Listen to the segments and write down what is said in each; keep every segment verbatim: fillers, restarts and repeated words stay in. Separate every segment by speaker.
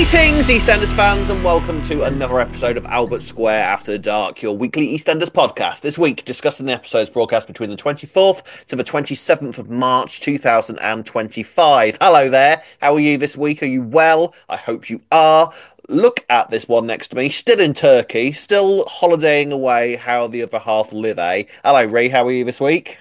Speaker 1: Greetings, EastEnders fans, and welcome to another episode of Albert Square After Dark, your weekly EastEnders podcast. This week, discussing the episodes broadcast between the twenty-fourth to the twenty-seventh of March two thousand twenty-five. Hello there, how are you this week? Are you well? I hope you are. Look at this one next to me, still in Turkey, still holidaying away how the other half live, eh? Hello, Ree, how are you this week?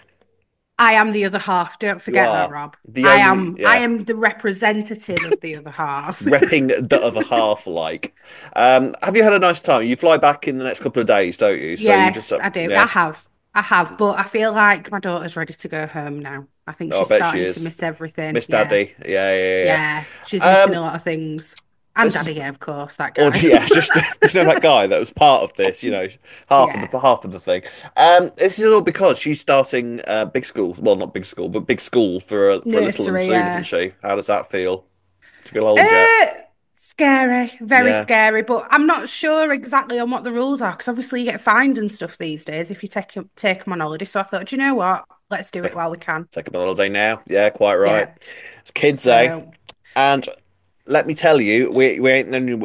Speaker 2: I am the other half. Don't forget that, Rob.
Speaker 1: The
Speaker 2: I
Speaker 1: only-
Speaker 2: am.
Speaker 1: yeah.
Speaker 2: I am the representative of the other half.
Speaker 1: Repping the other half, like. Um, have you had a nice time? You fly back in the next couple of days, don't you? So
Speaker 2: yes,
Speaker 1: you just, uh,
Speaker 2: I do.
Speaker 1: yeah.
Speaker 2: I have. I have. But I feel like my daughter's ready to go home now. I think
Speaker 1: Oh, I
Speaker 2: she's
Speaker 1: bet she
Speaker 2: starting
Speaker 1: is.
Speaker 2: to miss everything.
Speaker 1: Miss
Speaker 2: Yeah.
Speaker 1: Daddy. Yeah, yeah, yeah. yeah.
Speaker 2: Yeah, she's missing
Speaker 1: Um,
Speaker 2: a lot of things. And
Speaker 1: this is-
Speaker 2: Daddy, yeah, of course, that guy.
Speaker 1: Or yeah, just you know that guy that was part of this, you know, half
Speaker 2: Yeah.
Speaker 1: of the half of the thing. Um, this is all because she's starting uh, big school. Well, not big school, but big school for a, for a little one
Speaker 2: Nursery,
Speaker 1: soon,
Speaker 2: yeah.
Speaker 1: isn't she? How does that feel? Do you feel old yet?
Speaker 2: Uh, scary, very
Speaker 1: Yeah.
Speaker 2: scary. But I'm not sure exactly on what the rules are because obviously you get fined and stuff these days if you take take them on holiday. So I thought, do you know what? Let's do it while we can.
Speaker 1: Take a holiday now. Yeah, quite right.
Speaker 2: Yeah.
Speaker 1: It's kids, eh?
Speaker 2: So
Speaker 1: And let me tell you, we we ain't the only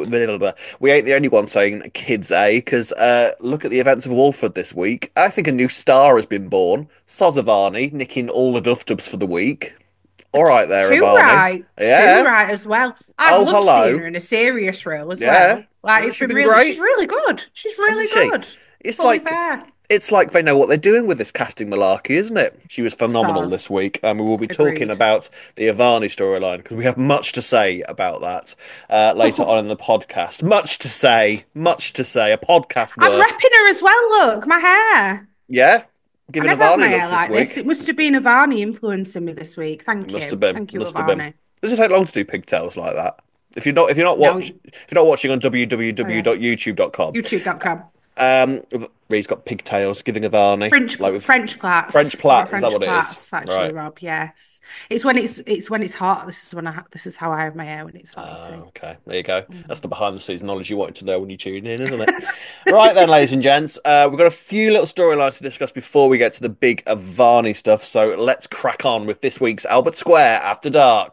Speaker 1: we ain't the only one saying kids, eh? Because uh, look at the events of Walford this week. I think a new star has been born. Sozavani nicking all the duff dubs for the week. All right there,
Speaker 2: too
Speaker 1: Ivani.
Speaker 2: right,
Speaker 1: Yeah.
Speaker 2: too right as well. I've
Speaker 1: Oh,
Speaker 2: loved
Speaker 1: hello.
Speaker 2: seeing her in a serious role as
Speaker 1: Yeah.
Speaker 2: well. Like
Speaker 1: Hasn't
Speaker 2: it's
Speaker 1: she
Speaker 2: been
Speaker 1: been
Speaker 2: really,
Speaker 1: great?
Speaker 2: she's really good. She's really
Speaker 1: Hasn't she?
Speaker 2: good.
Speaker 1: It's
Speaker 2: Fully
Speaker 1: like
Speaker 2: fair.
Speaker 1: it's like they know what they're doing with this casting malarkey, isn't it? She was phenomenal
Speaker 2: Soz.
Speaker 1: this week, and we will be talking
Speaker 2: Agreed.
Speaker 1: about the Ivani storyline because we have much to say about that uh, later on in the podcast. Much to say, much to say. A podcast
Speaker 2: I'm
Speaker 1: worth.
Speaker 2: repping her as well. Look, my hair.
Speaker 1: Yeah,
Speaker 2: I
Speaker 1: giving
Speaker 2: never had my
Speaker 1: Ivani
Speaker 2: hair
Speaker 1: looks
Speaker 2: like
Speaker 1: this
Speaker 2: this.
Speaker 1: week.
Speaker 2: It must have been Ivani influencing me this week. Thank
Speaker 1: Must
Speaker 2: you.
Speaker 1: have been.
Speaker 2: Thank you,
Speaker 1: Must have
Speaker 2: Ivani.
Speaker 1: been. Does it take long to do pigtails like that? If you're not, if you're not
Speaker 2: No.
Speaker 1: watch, if you're not watching on
Speaker 2: Oh, yeah.
Speaker 1: w w w dot youtube dot com,
Speaker 2: YouTube dot com.
Speaker 1: um, Ree's got pigtails, giving Ivani
Speaker 2: French
Speaker 1: like with
Speaker 2: French plaits.
Speaker 1: French
Speaker 2: I've
Speaker 1: plait.
Speaker 2: got
Speaker 1: Is that what it
Speaker 2: French
Speaker 1: is?
Speaker 2: plaits, actually,
Speaker 1: Right.
Speaker 2: Rob. Yes, it's when it's it's when it's hot. This is when I ha- this is how I have my hair when it's hot. you see.
Speaker 1: Oh, okay, there you go. That's the behind the scenes knowledge you wanted to know when you tune in, isn't it? Right then, ladies and gents, uh, we've got a few little storylines to discuss before we get to the big Ivani stuff. So let's crack on with this week's Albert Square After Dark.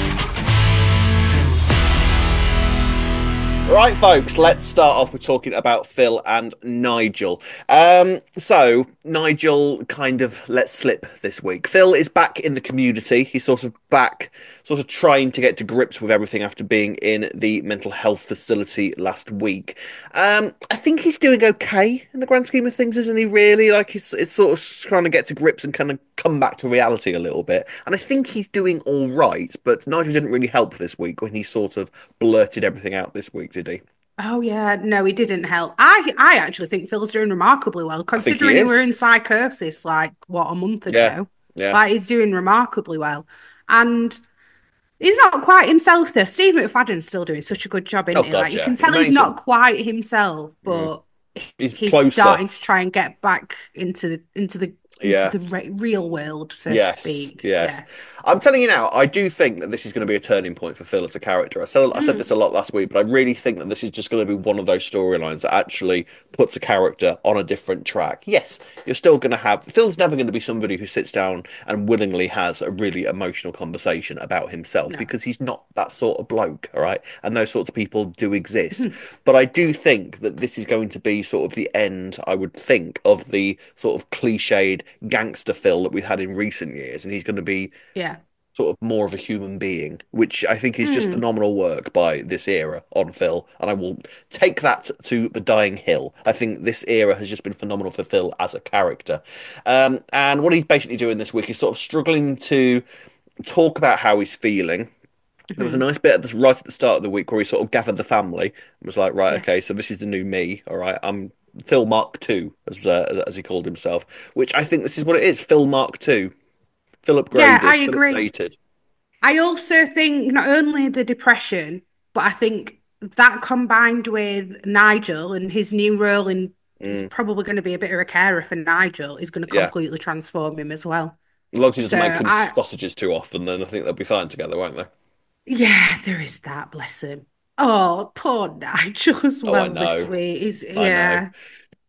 Speaker 1: Right, folks, let's start off with talking about Phil and Nigel. Um, so, Nigel kind of let slip this week. Phil is back in the community. He's sort of back, sort of trying to get to grips with everything after being in the mental health facility last week. Um, I think he's doing okay in the grand scheme of things, isn't he, really? Like, he's it's sort of trying to get to grips and kind of come back to reality a little bit. And I think he's doing all right, but Nigel didn't really help this week when he sort of blurted everything out this week, did he?
Speaker 2: Oh yeah, no, he didn't help. I I actually think Phil's doing remarkably well,
Speaker 1: think he
Speaker 2: considering he,
Speaker 1: is.
Speaker 2: were in psychosis like what a month ago.
Speaker 1: Yeah, yeah.
Speaker 2: Like he's doing remarkably well, and he's not quite himself though. Steve McFadden's still doing such a good job, isn't
Speaker 1: Oh,
Speaker 2: he?
Speaker 1: God,
Speaker 2: Like you
Speaker 1: yeah.
Speaker 2: can tell he's
Speaker 1: Amazing.
Speaker 2: not quite himself, but
Speaker 1: He's,
Speaker 2: he's
Speaker 1: closer.
Speaker 2: starting to try and get back into the into the into
Speaker 1: Yeah.
Speaker 2: the re- real world, so
Speaker 1: Yes,
Speaker 2: to speak.
Speaker 1: yes.
Speaker 2: Yes.
Speaker 1: I'm telling you now, I do think that this is going to be a turning point for Phil as a character. I said I said this a lot last week, but I really think that this is just going to be one of those storylines that actually puts a character on a different track. Yes, you're still going to have Phil's never going to be somebody who sits down and willingly has a really emotional conversation about himself
Speaker 2: No.
Speaker 1: because he's not that sort of bloke, all right? And those sorts of people do exist. But I do think that this is going to be sort of the end, I would think, of the sort of cliched gangster Phil that we've had in recent years, and he's going to be
Speaker 2: Yeah.
Speaker 1: sort of more of a human being, which I think is just phenomenal work by this era on Phil, and I will take that to the dying hill. I think this era has just been phenomenal for Phil as a character. Um, and what he's basically doing this week is sort of struggling to talk about how he's feeling. There was a nice bit at the, right at the start of the week where he sort of gathered the family and was like, right,
Speaker 2: Yeah.
Speaker 1: okay, so this is the new me, all right, I'm Phil Mark Two, as uh, as he called himself, which I think this is what it is, Phil Mark Two. Phil upgraded,
Speaker 2: Yeah, I
Speaker 1: Phil
Speaker 2: agree.
Speaker 1: updated.
Speaker 2: I also think not only the depression, but I think that combined with Nigel and his new role in is probably going to be a bit of a carer for Nigel is going to
Speaker 1: Yeah.
Speaker 2: completely transform him as well.
Speaker 1: As long as he doesn't
Speaker 2: So
Speaker 1: make him
Speaker 2: I,
Speaker 1: sausages too often, then I think they'll be fine together, won't they?
Speaker 2: yeah, there is that, bless him. Oh, poor Nigel as
Speaker 1: Oh, I
Speaker 2: well this
Speaker 1: know.
Speaker 2: week. He's
Speaker 1: I know.
Speaker 2: yeah.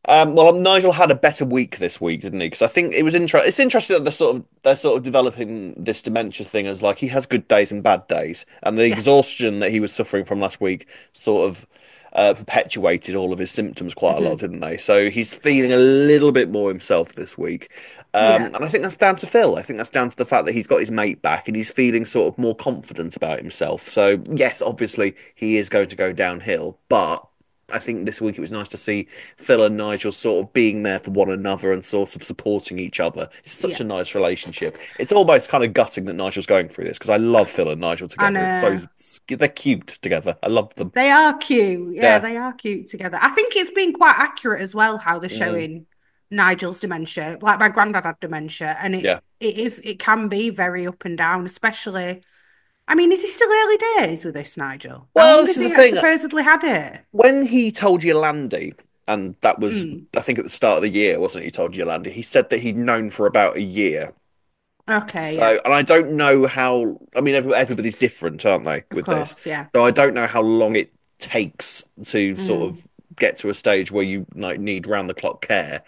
Speaker 1: Um, well, Nigel had a better week this week, didn't he? Because I think it was interesting. It's interesting that they're sort of they're sort of developing this dementia thing as like he has good days and bad days, and the
Speaker 2: Yes.
Speaker 1: exhaustion that he was suffering from last week sort of uh, perpetuated all of his symptoms quite a lot,
Speaker 2: Hmm.
Speaker 1: didn't they? So he's feeling a little bit more himself this week, um,
Speaker 2: Yeah.
Speaker 1: and I think that's down to Phil. I think that's down to the fact that he's got his mate back and he's feeling sort of more confident about himself. So yes, obviously he is going to go downhill, but. I think this week it was nice to see Phil and Nigel sort of being there for one another and sort of supporting each other. It's such
Speaker 2: Yeah.
Speaker 1: a nice relationship. It's almost kind of gutting that Nigel's going through this because I love Phil and Nigel
Speaker 2: And
Speaker 1: together. It's so
Speaker 2: uh,
Speaker 1: they're cute together. I love them.
Speaker 2: they are cute. Yeah,
Speaker 1: Yeah.
Speaker 2: they are cute together. I think it's been quite accurate as well how they're
Speaker 1: Mm,
Speaker 2: showing Nigel's dementia. Like my granddad had dementia, and it
Speaker 1: yeah.
Speaker 2: it is it can be very up and down, especially. I mean, is he still early days with this, Nigel? How
Speaker 1: Well,
Speaker 2: long
Speaker 1: this
Speaker 2: has
Speaker 1: is the
Speaker 2: he
Speaker 1: thing.
Speaker 2: supposedly had it?
Speaker 1: When he told Yolandi, and that was
Speaker 2: Mm,
Speaker 1: I think at the start of the year, wasn't it? He told Yolandi. He said that he'd known for about a year.
Speaker 2: okay, yeah,
Speaker 1: So, and I don't know how, I mean, every, everybody's different, aren't they,
Speaker 2: of
Speaker 1: with this?
Speaker 2: course, yeah.
Speaker 1: So I don't know how long it takes to sort of
Speaker 2: Mm,
Speaker 1: get to a stage where you like need round the clock care.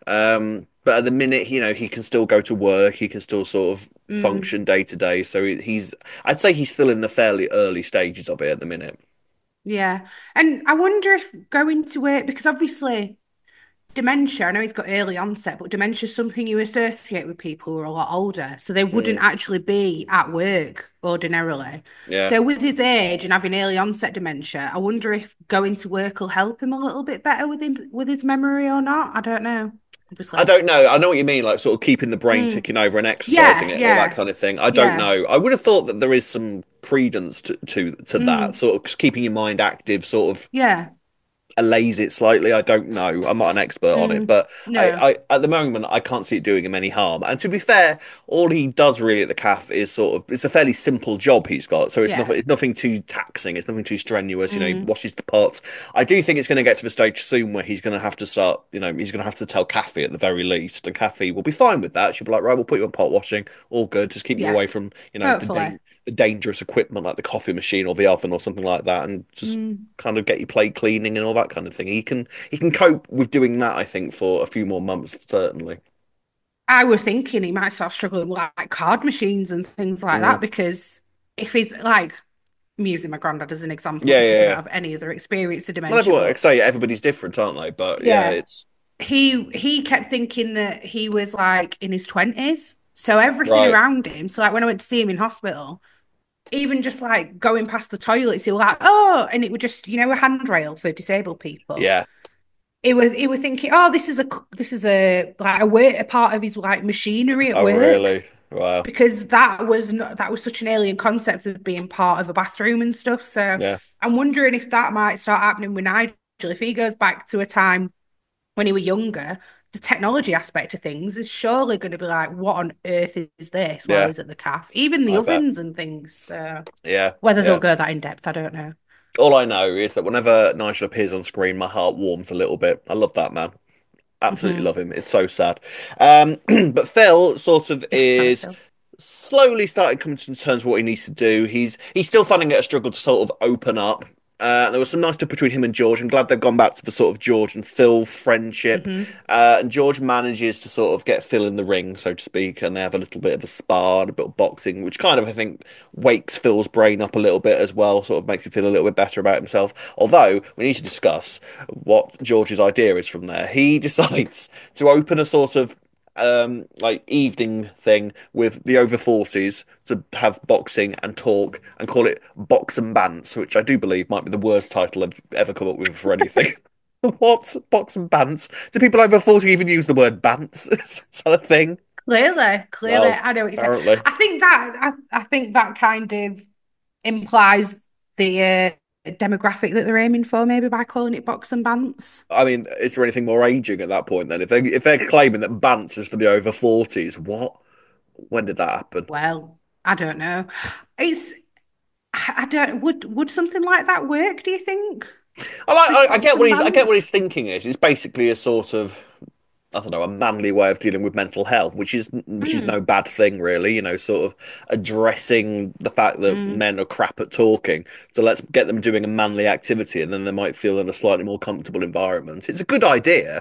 Speaker 1: Um, but at the minute, you know, he can still go to work, he can still sort of
Speaker 2: mm,
Speaker 1: function day to day. So he- he's, I'd say he's still in the fairly early stages of it at the minute.
Speaker 2: yeah. And I wonder if going to work, because obviously dementia, I know he's got early onset, but dementia is something you associate with people who are a lot older. So they wouldn't
Speaker 1: Mm,
Speaker 2: actually be at work ordinarily.
Speaker 1: yeah.
Speaker 2: So with his age and having early onset dementia, I wonder if going to work will help him a little bit better with him with his memory or not. I don't know.
Speaker 1: I
Speaker 2: Obviously.
Speaker 1: don't know. I know what you mean, like sort of keeping the brain
Speaker 2: Mm.
Speaker 1: ticking over and exercising
Speaker 2: Yeah,
Speaker 1: it, all that
Speaker 2: yeah,
Speaker 1: kind of thing. I don't
Speaker 2: yeah.
Speaker 1: know. I would have thought that there is some credence to to, to that,
Speaker 2: Mm.
Speaker 1: sort of keeping your mind active, sort of
Speaker 2: Yeah.
Speaker 1: allays it slightly. I don't know. I'm not an expert on it,
Speaker 2: Mm.
Speaker 1: but I,
Speaker 2: No.
Speaker 1: I at the moment I can't see it doing him any harm. And to be fair, all he does really at the calf is sort of it's a fairly simple job he's got. So it's
Speaker 2: Yeah.
Speaker 1: nothing it's nothing too taxing, it's nothing too strenuous, you know, he
Speaker 2: Mm.
Speaker 1: washes the pots. I do think it's gonna get to the stage soon where he's gonna have to start, you know, he's gonna have to tell Kathy at the very least. And Kathy will be fine with that. She'll be like, right, we'll put you on pot washing, all good, just keep you
Speaker 2: Yeah.
Speaker 1: away from, you know, the
Speaker 2: Hopefully.
Speaker 1: da the dangerous equipment like the coffee machine or the oven or something like that, and just
Speaker 2: Mm.
Speaker 1: kind of get your plate cleaning and all that kind of thing. He can he can cope with doing that, I think, for a few more months, certainly.
Speaker 2: I was thinking he might start struggling with like card machines and things like
Speaker 1: Mm.
Speaker 2: that because if he's like I'm using my granddad as an example
Speaker 1: Yeah,
Speaker 2: because
Speaker 1: yeah,
Speaker 2: I don't
Speaker 1: yeah.
Speaker 2: have any other experience of
Speaker 1: Well,
Speaker 2: dementia,
Speaker 1: everyone, like I
Speaker 2: but
Speaker 1: say, everybody's different, aren't they? But yeah,
Speaker 2: yeah,
Speaker 1: it's
Speaker 2: he he kept thinking that he was like in his twenties. So everything
Speaker 1: right.
Speaker 2: around him, so like when I went to see him in hospital, even just like going past the toilets, he was like, oh, and it would just, you know, a handrail for disabled people.
Speaker 1: Yeah.
Speaker 2: It was it was thinking, oh, this is a this is a like a work a part of his like machinery at
Speaker 1: Oh,
Speaker 2: work.
Speaker 1: really? Wow.
Speaker 2: Because that was not that was such an alien concept of being part of a bathroom and stuff. So
Speaker 1: Yeah,
Speaker 2: I'm wondering if that might start happening with Nigel. If he goes back to a time when he was younger, the technology aspect of things is surely going to be like, what on earth is this while
Speaker 1: yeah.
Speaker 2: he's at the calf? Even the
Speaker 1: I bet.
Speaker 2: ovens and things. So
Speaker 1: Yeah,
Speaker 2: whether they'll
Speaker 1: yeah.
Speaker 2: go that in depth, I don't know.
Speaker 1: All I know is that whenever Nigel appears on screen, my heart warms a little bit. I love that man. Absolutely
Speaker 2: Hmm.
Speaker 1: love him. It's so sad. Um, but Phil sort of
Speaker 2: Yes, sad
Speaker 1: is
Speaker 2: Phil.
Speaker 1: slowly starting to come to terms with what he needs to do. He's he's still finding it a struggle to sort of open up. Uh, there was some nice stuff between him and George. I'm glad they've gone back to the sort of George and Phil friendship.
Speaker 2: Hmm.
Speaker 1: Uh, and George manages to sort of get Phil in the ring, so to speak, and they have a little bit of a spar and a bit of boxing, which kind of, I think, wakes Phil's brain up a little bit as well, sort of makes him feel a little bit better about himself. Although, we need to discuss what George's idea is from there. He decides to open a sort of um like evening thing with the over forties to have boxing and talk and call it Box and Bants, which I do believe might be the worst title I've ever come up with for anything. What? Box and Bants? Do people over forty even use the word bants? Is that a thing?
Speaker 2: Clearly, clearly,
Speaker 1: Well,
Speaker 2: I know what you're saying.
Speaker 1: apparently.
Speaker 2: I think that I, I think that kind of implies the uh, demographic that they're aiming for, maybe by calling it box and bants.
Speaker 1: I mean, is there anything more aging at that point then? If they if they're claiming that Bants is for the over forties, what? When did that happen?
Speaker 2: Well, I don't know. It's I don't would would something like that work, do you think?
Speaker 1: I like
Speaker 2: With
Speaker 1: I, I
Speaker 2: box
Speaker 1: get
Speaker 2: and
Speaker 1: what he's I get what
Speaker 2: bants?
Speaker 1: he's thinking is. It's basically a sort of I don't know, a manly way of dealing with mental health, which is which is no
Speaker 2: Mm,
Speaker 1: bad thing, really. You know, sort of addressing the fact that
Speaker 2: mm.
Speaker 1: men are crap at talking. So let's get them doing a manly activity, and then they might feel in a slightly more comfortable environment. It's a good idea.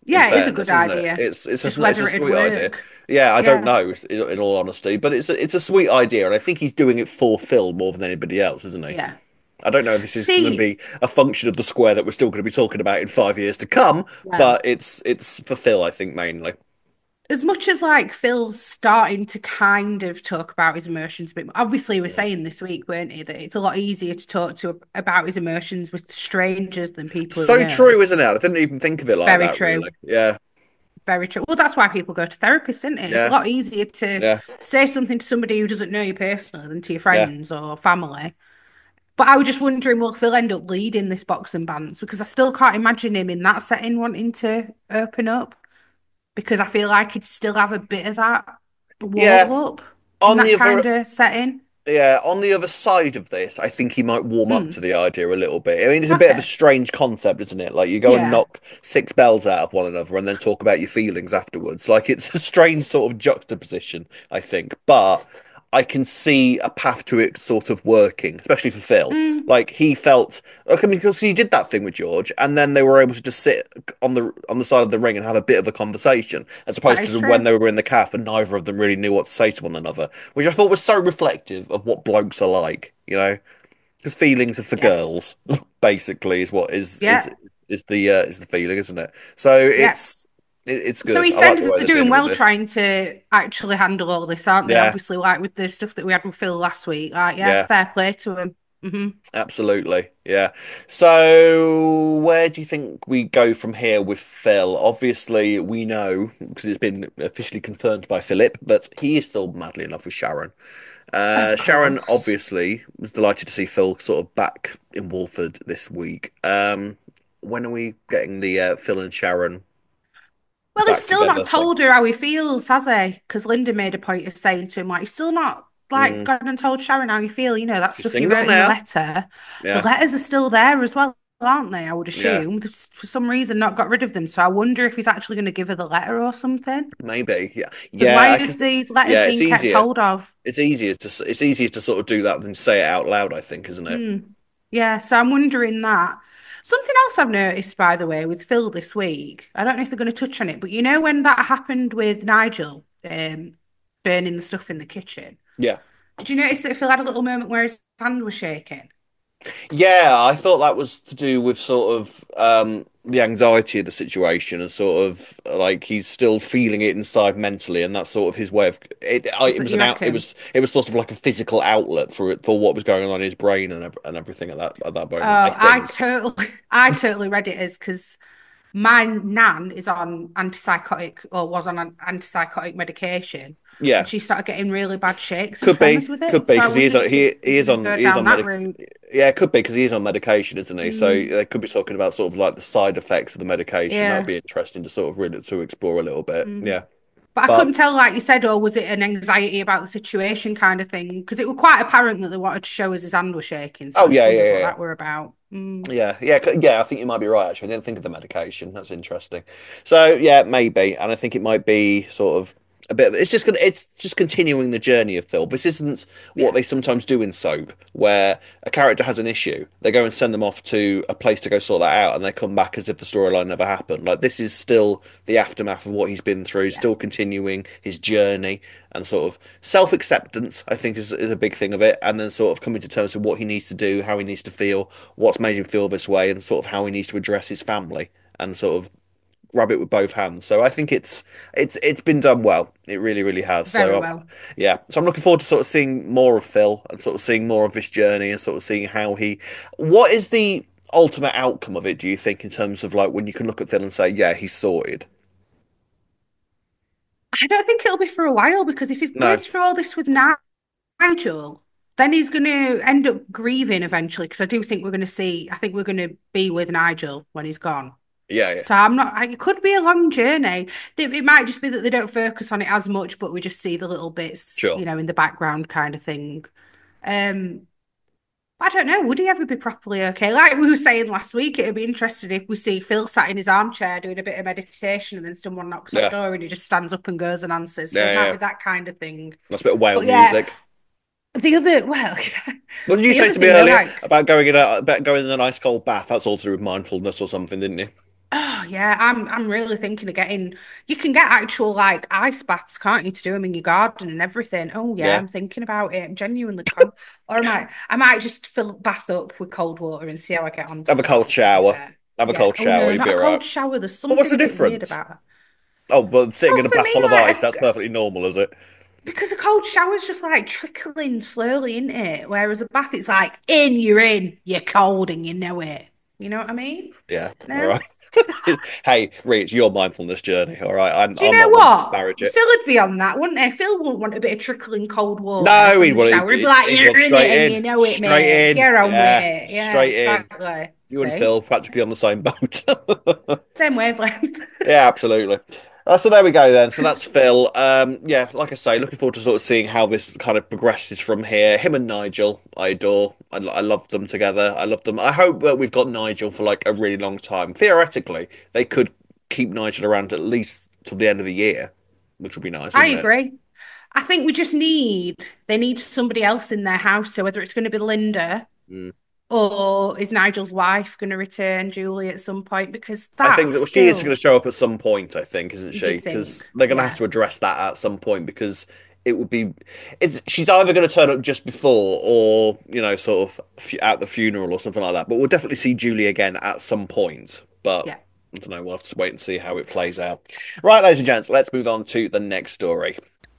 Speaker 1: In
Speaker 2: Yeah, it is a good
Speaker 1: fairness, isn't it?
Speaker 2: idea.
Speaker 1: It's it's
Speaker 2: Just
Speaker 1: a it's a
Speaker 2: whether it'd
Speaker 1: sweet idea.
Speaker 2: work.
Speaker 1: Yeah, I don't
Speaker 2: Yeah.
Speaker 1: know in in all honesty, but it's a, it's a sweet idea, and I think he's doing it for Phil more than anybody else, isn't he?
Speaker 2: Yeah.
Speaker 1: I don't know if this is going to
Speaker 2: See,
Speaker 1: be a function of the square that we're still going to be talking about in five years to come,
Speaker 2: well,
Speaker 1: but it's it's for Phil, I think, mainly.
Speaker 2: as much as like Phil's starting to kind of talk about his emotions a bit more, obviously we're
Speaker 1: Mm.
Speaker 2: saying this week, weren't he, that it's a lot easier to talk to about his emotions with strangers than people who he
Speaker 1: So true,
Speaker 2: knows.
Speaker 1: isn't it? I didn't even think of it like
Speaker 2: Very
Speaker 1: that,
Speaker 2: true.
Speaker 1: really. Yeah,
Speaker 2: Very true. Well, that's why people go to therapists, isn't it? It's a
Speaker 1: yeah,
Speaker 2: lot easier to
Speaker 1: yeah,
Speaker 2: say something to somebody who doesn't know you personally than to your
Speaker 1: yeah.
Speaker 2: friends or family. But I was just wondering, will Phil end up leading this boxing bans? Because I still can't imagine him in that setting wanting to open up. Because I feel like he'd still have a bit of that
Speaker 1: Yeah.
Speaker 2: wall up in
Speaker 1: On
Speaker 2: that
Speaker 1: the other
Speaker 2: kind of setting.
Speaker 1: Yeah, on the other side of this, I think he might warm up to
Speaker 2: Mm,
Speaker 1: the idea a little bit. I mean, it's a bit of a
Speaker 2: okay.
Speaker 1: strange concept, isn't it? Like you go and
Speaker 2: Yeah.
Speaker 1: knock six bells out of one another and then talk about your feelings afterwards. Like it's a strange sort of juxtaposition, I think. But I can see a path to it sort of working, especially for Phil.
Speaker 2: Mm,
Speaker 1: Like he felt, okay, because he did that thing with George, and then they were able to just sit on the on the side of the ring and have a bit of a conversation, as
Speaker 2: that
Speaker 1: opposed
Speaker 2: is
Speaker 1: to when
Speaker 2: true.
Speaker 1: they were in the calf and neither of them really knew what to say to one another, which I thought was so reflective of what blokes are like, you know, because feelings are for
Speaker 2: Yes.
Speaker 1: girls, basically, is what is is
Speaker 2: Yeah.
Speaker 1: is the uh, is the feeling, isn't it? So
Speaker 2: Yeah.
Speaker 1: it's it, it's
Speaker 2: So
Speaker 1: good.
Speaker 2: he
Speaker 1: I like
Speaker 2: said
Speaker 1: the
Speaker 2: that
Speaker 1: way
Speaker 2: they're
Speaker 1: they're
Speaker 2: doing
Speaker 1: dealing with
Speaker 2: well
Speaker 1: this.
Speaker 2: trying to actually handle all this, aren't they?
Speaker 1: Yeah,
Speaker 2: Obviously, like with the stuff that we had with Phil last week. Like, yeah,
Speaker 1: yeah.
Speaker 2: fair play to him. Hmm.
Speaker 1: Absolutely, yeah. So, where do you think we go from here with Phil? Obviously, we know because it's been officially confirmed by Philip that he is still madly in love with Sharon. Uh,
Speaker 2: Of
Speaker 1: Sharon
Speaker 2: course.
Speaker 1: obviously was delighted to see Phil sort of back in Walford this week. Um, when are we getting the uh, Phil and Sharon
Speaker 2: Well, he's
Speaker 1: back
Speaker 2: still
Speaker 1: together
Speaker 2: not
Speaker 1: thing?
Speaker 2: told her how he feels, has he? Because Linda made a point of saying to him, like, you've still not like
Speaker 1: Mm,
Speaker 2: gone and told Sharon how you feel. You know, that
Speaker 1: she's
Speaker 2: stuff you
Speaker 1: single
Speaker 2: wrote in the
Speaker 1: now.
Speaker 2: letter. The
Speaker 1: Yeah,
Speaker 2: letters are still there as well, aren't they? I would
Speaker 1: yeah,
Speaker 2: assume. They've for some reason not got rid of them. So I wonder if he's actually going to give her the letter or something.
Speaker 1: maybe. Yeah,
Speaker 2: Because
Speaker 1: yeah.
Speaker 2: why
Speaker 1: I can.
Speaker 2: have these letters
Speaker 1: Yeah, it's
Speaker 2: been kept
Speaker 1: easier.
Speaker 2: hold of?
Speaker 1: It's easier to s- it's easier to sort of do that than say it out loud, I think, isn't it?
Speaker 2: Hmm. Yeah, so I'm wondering that. Something else I've noticed, by the way, with Phil this week, I don't know if they're going to touch on it, but you know when that happened with Nigel, um, burning the stuff in the kitchen,
Speaker 1: Yeah.
Speaker 2: did you notice that Phil had a little moment where his hand was shaking?
Speaker 1: Yeah, I thought that was to do with sort of um the anxiety of the situation and sort of like he's still feeling it inside mentally, and that's sort of his way of it. I, it
Speaker 2: That
Speaker 1: was
Speaker 2: you
Speaker 1: an out. It
Speaker 2: reckon?
Speaker 1: was it was sort of like a physical outlet for it for what was going on in his brain and ev- and everything at that at that moment. I
Speaker 2: Oh, I
Speaker 1: think.
Speaker 2: totally, I totally read it as because my nan is on antipsychotic or was on an antipsychotic medication, and
Speaker 1: Yeah,
Speaker 2: she started getting really bad shakes and
Speaker 1: could be,
Speaker 2: tremors with
Speaker 1: could
Speaker 2: it.
Speaker 1: be
Speaker 2: So I
Speaker 1: because he is
Speaker 2: wondered
Speaker 1: on,
Speaker 2: if they
Speaker 1: he
Speaker 2: were
Speaker 1: he is
Speaker 2: going to
Speaker 1: on
Speaker 2: go
Speaker 1: he is
Speaker 2: down
Speaker 1: on
Speaker 2: that
Speaker 1: medic.
Speaker 2: route.
Speaker 1: Yeah, it could be because he is on medication, isn't he? So
Speaker 2: Mm,
Speaker 1: they could be talking about sort of like the side effects of the medication. That would
Speaker 2: yeah.
Speaker 1: be interesting to sort of really to explore a little bit.
Speaker 2: Mm.
Speaker 1: Yeah,
Speaker 2: But I
Speaker 1: but
Speaker 2: couldn't tell, like you said, or was it an anxiety about the situation kind of thing? Because it was quite apparent that they wanted to show us his hand was shaking. So I
Speaker 1: oh
Speaker 2: just
Speaker 1: yeah, yeah,
Speaker 2: wondered what
Speaker 1: yeah.
Speaker 2: that were about. Mm.
Speaker 1: Yeah, yeah, c- yeah. I think you might be right. Actually, I didn't think of the medication. That's interesting. So yeah, maybe, and I think it might be sort of a bit of it's just gonna it's just continuing the journey of Phil. This isn't what
Speaker 2: Yeah.
Speaker 1: they sometimes do in soap, where a character has an issue, they go and send them off to a place to go sort that out, and they come back as if the storyline never happened. Like this is still the aftermath of what he's been through,
Speaker 2: Yeah.
Speaker 1: still continuing his journey, and sort of self-acceptance. I think is is a big thing of it, and then sort of coming to terms with what he needs to do, how he needs to feel, what's made him feel this way, and sort of how he needs to address his family, and sort of grab it with both hands. So I think it's it's it's been done well. It really, really has.
Speaker 2: Very
Speaker 1: So um,
Speaker 2: well.
Speaker 1: yeah, so I'm looking forward to sort of seeing more of Phil and sort of seeing more of this journey and sort of seeing how he. What is the ultimate outcome of it? Do you think in terms of like when you can look at Phil and say, yeah, he's sorted?
Speaker 2: I don't think it'll be for a while because if he's going
Speaker 1: No.
Speaker 2: through all this with Nigel, then he's going to end up grieving eventually. Because I do think we're going to see, I think we're going to be with Nigel when he's gone.
Speaker 1: Yeah, yeah,
Speaker 2: So I'm not, it could be a long journey. It, it might just be that they don't focus on it as much, but we just see the little bits,
Speaker 1: sure.
Speaker 2: you know, in the background kind of thing. Um, I don't know, would he ever be properly okay? Like we were saying last week, it'd be interesting if we see Phil sat in his armchair doing a bit of meditation and then someone knocks at the
Speaker 1: Yeah,
Speaker 2: door and he just stands up and goes and answers. So it
Speaker 1: yeah,
Speaker 2: might
Speaker 1: yeah.
Speaker 2: be that kind of thing.
Speaker 1: That's a bit of whale
Speaker 2: But yeah,
Speaker 1: music.
Speaker 2: the other, well,
Speaker 1: What did you
Speaker 2: the
Speaker 1: say
Speaker 2: other
Speaker 1: to me
Speaker 2: thing though,
Speaker 1: earlier
Speaker 2: like,
Speaker 1: about going in a about going in a nice cold bath? That's all to do with mindfulness or something, didn't you?
Speaker 2: Oh yeah, I'm I'm really thinking of getting. You can get actual like ice baths, can't you, to do them in your garden and everything. Oh yeah,
Speaker 1: Yeah,
Speaker 2: I'm thinking about it. I'm genuinely con. Or I might I might just fill bath up with cold water and see how I get on to
Speaker 1: have a
Speaker 2: start
Speaker 1: cold
Speaker 2: with. To be
Speaker 1: shower.
Speaker 2: fair,
Speaker 1: Have a
Speaker 2: yeah.
Speaker 1: cold
Speaker 2: Oh
Speaker 1: shower.
Speaker 2: no,
Speaker 1: You'd
Speaker 2: not
Speaker 1: be
Speaker 2: a
Speaker 1: all right.
Speaker 2: cold shower. There's
Speaker 1: But what's
Speaker 2: something
Speaker 1: the
Speaker 2: a bit weird
Speaker 1: difference?
Speaker 2: about it.
Speaker 1: Oh, but sitting
Speaker 2: Well,
Speaker 1: in a
Speaker 2: for
Speaker 1: bath
Speaker 2: me,
Speaker 1: full of ice,
Speaker 2: like
Speaker 1: that's
Speaker 2: a,
Speaker 1: perfectly normal, is it?
Speaker 2: because a cold shower is just like trickling slowly, isn't it? Whereas a bath, it's like in, you're in, you're cold, and you know it. You know what I mean?
Speaker 1: Yeah, all
Speaker 2: No.
Speaker 1: right. Hey, Rich, your mindfulness journey, all right? I'm,
Speaker 2: Do you
Speaker 1: I'm
Speaker 2: know
Speaker 1: not one to disparage
Speaker 2: what?
Speaker 1: it.
Speaker 2: Phil would be on that, wouldn't he? Phil wouldn't want a bit of trickling cold water
Speaker 1: No, he'd
Speaker 2: from the
Speaker 1: want,
Speaker 2: shower.
Speaker 1: he'd,
Speaker 2: He'd be like,
Speaker 1: he'd
Speaker 2: you're
Speaker 1: want
Speaker 2: in it
Speaker 1: straight
Speaker 2: and
Speaker 1: in.
Speaker 2: you know it, mate.
Speaker 1: Straight in.
Speaker 2: Get on with
Speaker 1: Yeah,
Speaker 2: it. Yeah,
Speaker 1: straight in.
Speaker 2: exactly.
Speaker 1: You and
Speaker 2: See?
Speaker 1: Phil practically on the same boat.
Speaker 2: Same wavelength.
Speaker 1: Yeah, absolutely. Uh, so there we go then. So that's Phil. Um, yeah, like I say, looking forward to sort of seeing how this kind of progresses from here. Him and Nigel, I adore. I, I love them together. I love them. I hope that we've got Nigel for like a really long time. Theoretically, they could keep Nigel around at least till the end of the year, which would be nice,
Speaker 2: I
Speaker 1: wouldn't it?
Speaker 2: agree. I think we just need, they need somebody else in their house. So whether it's going to be Linda
Speaker 1: Mm.
Speaker 2: or is Nigel's wife going to return, Julie, at some point? Because
Speaker 1: I think
Speaker 2: that's
Speaker 1: that well, she is going to
Speaker 2: still,
Speaker 1: show up at some point. I think, isn't she?
Speaker 2: you
Speaker 1: Because
Speaker 2: think,
Speaker 1: they're going to have
Speaker 2: yeah.
Speaker 1: to address that at some point because it would be. It's she's either going to turn up just before or you know sort of f- at the funeral or something like that. But we'll definitely see Julie again at some point. But
Speaker 2: Yeah.
Speaker 1: I don't know. We'll have to wait and see how it plays out. Right, ladies and gents, let's move on to the next story.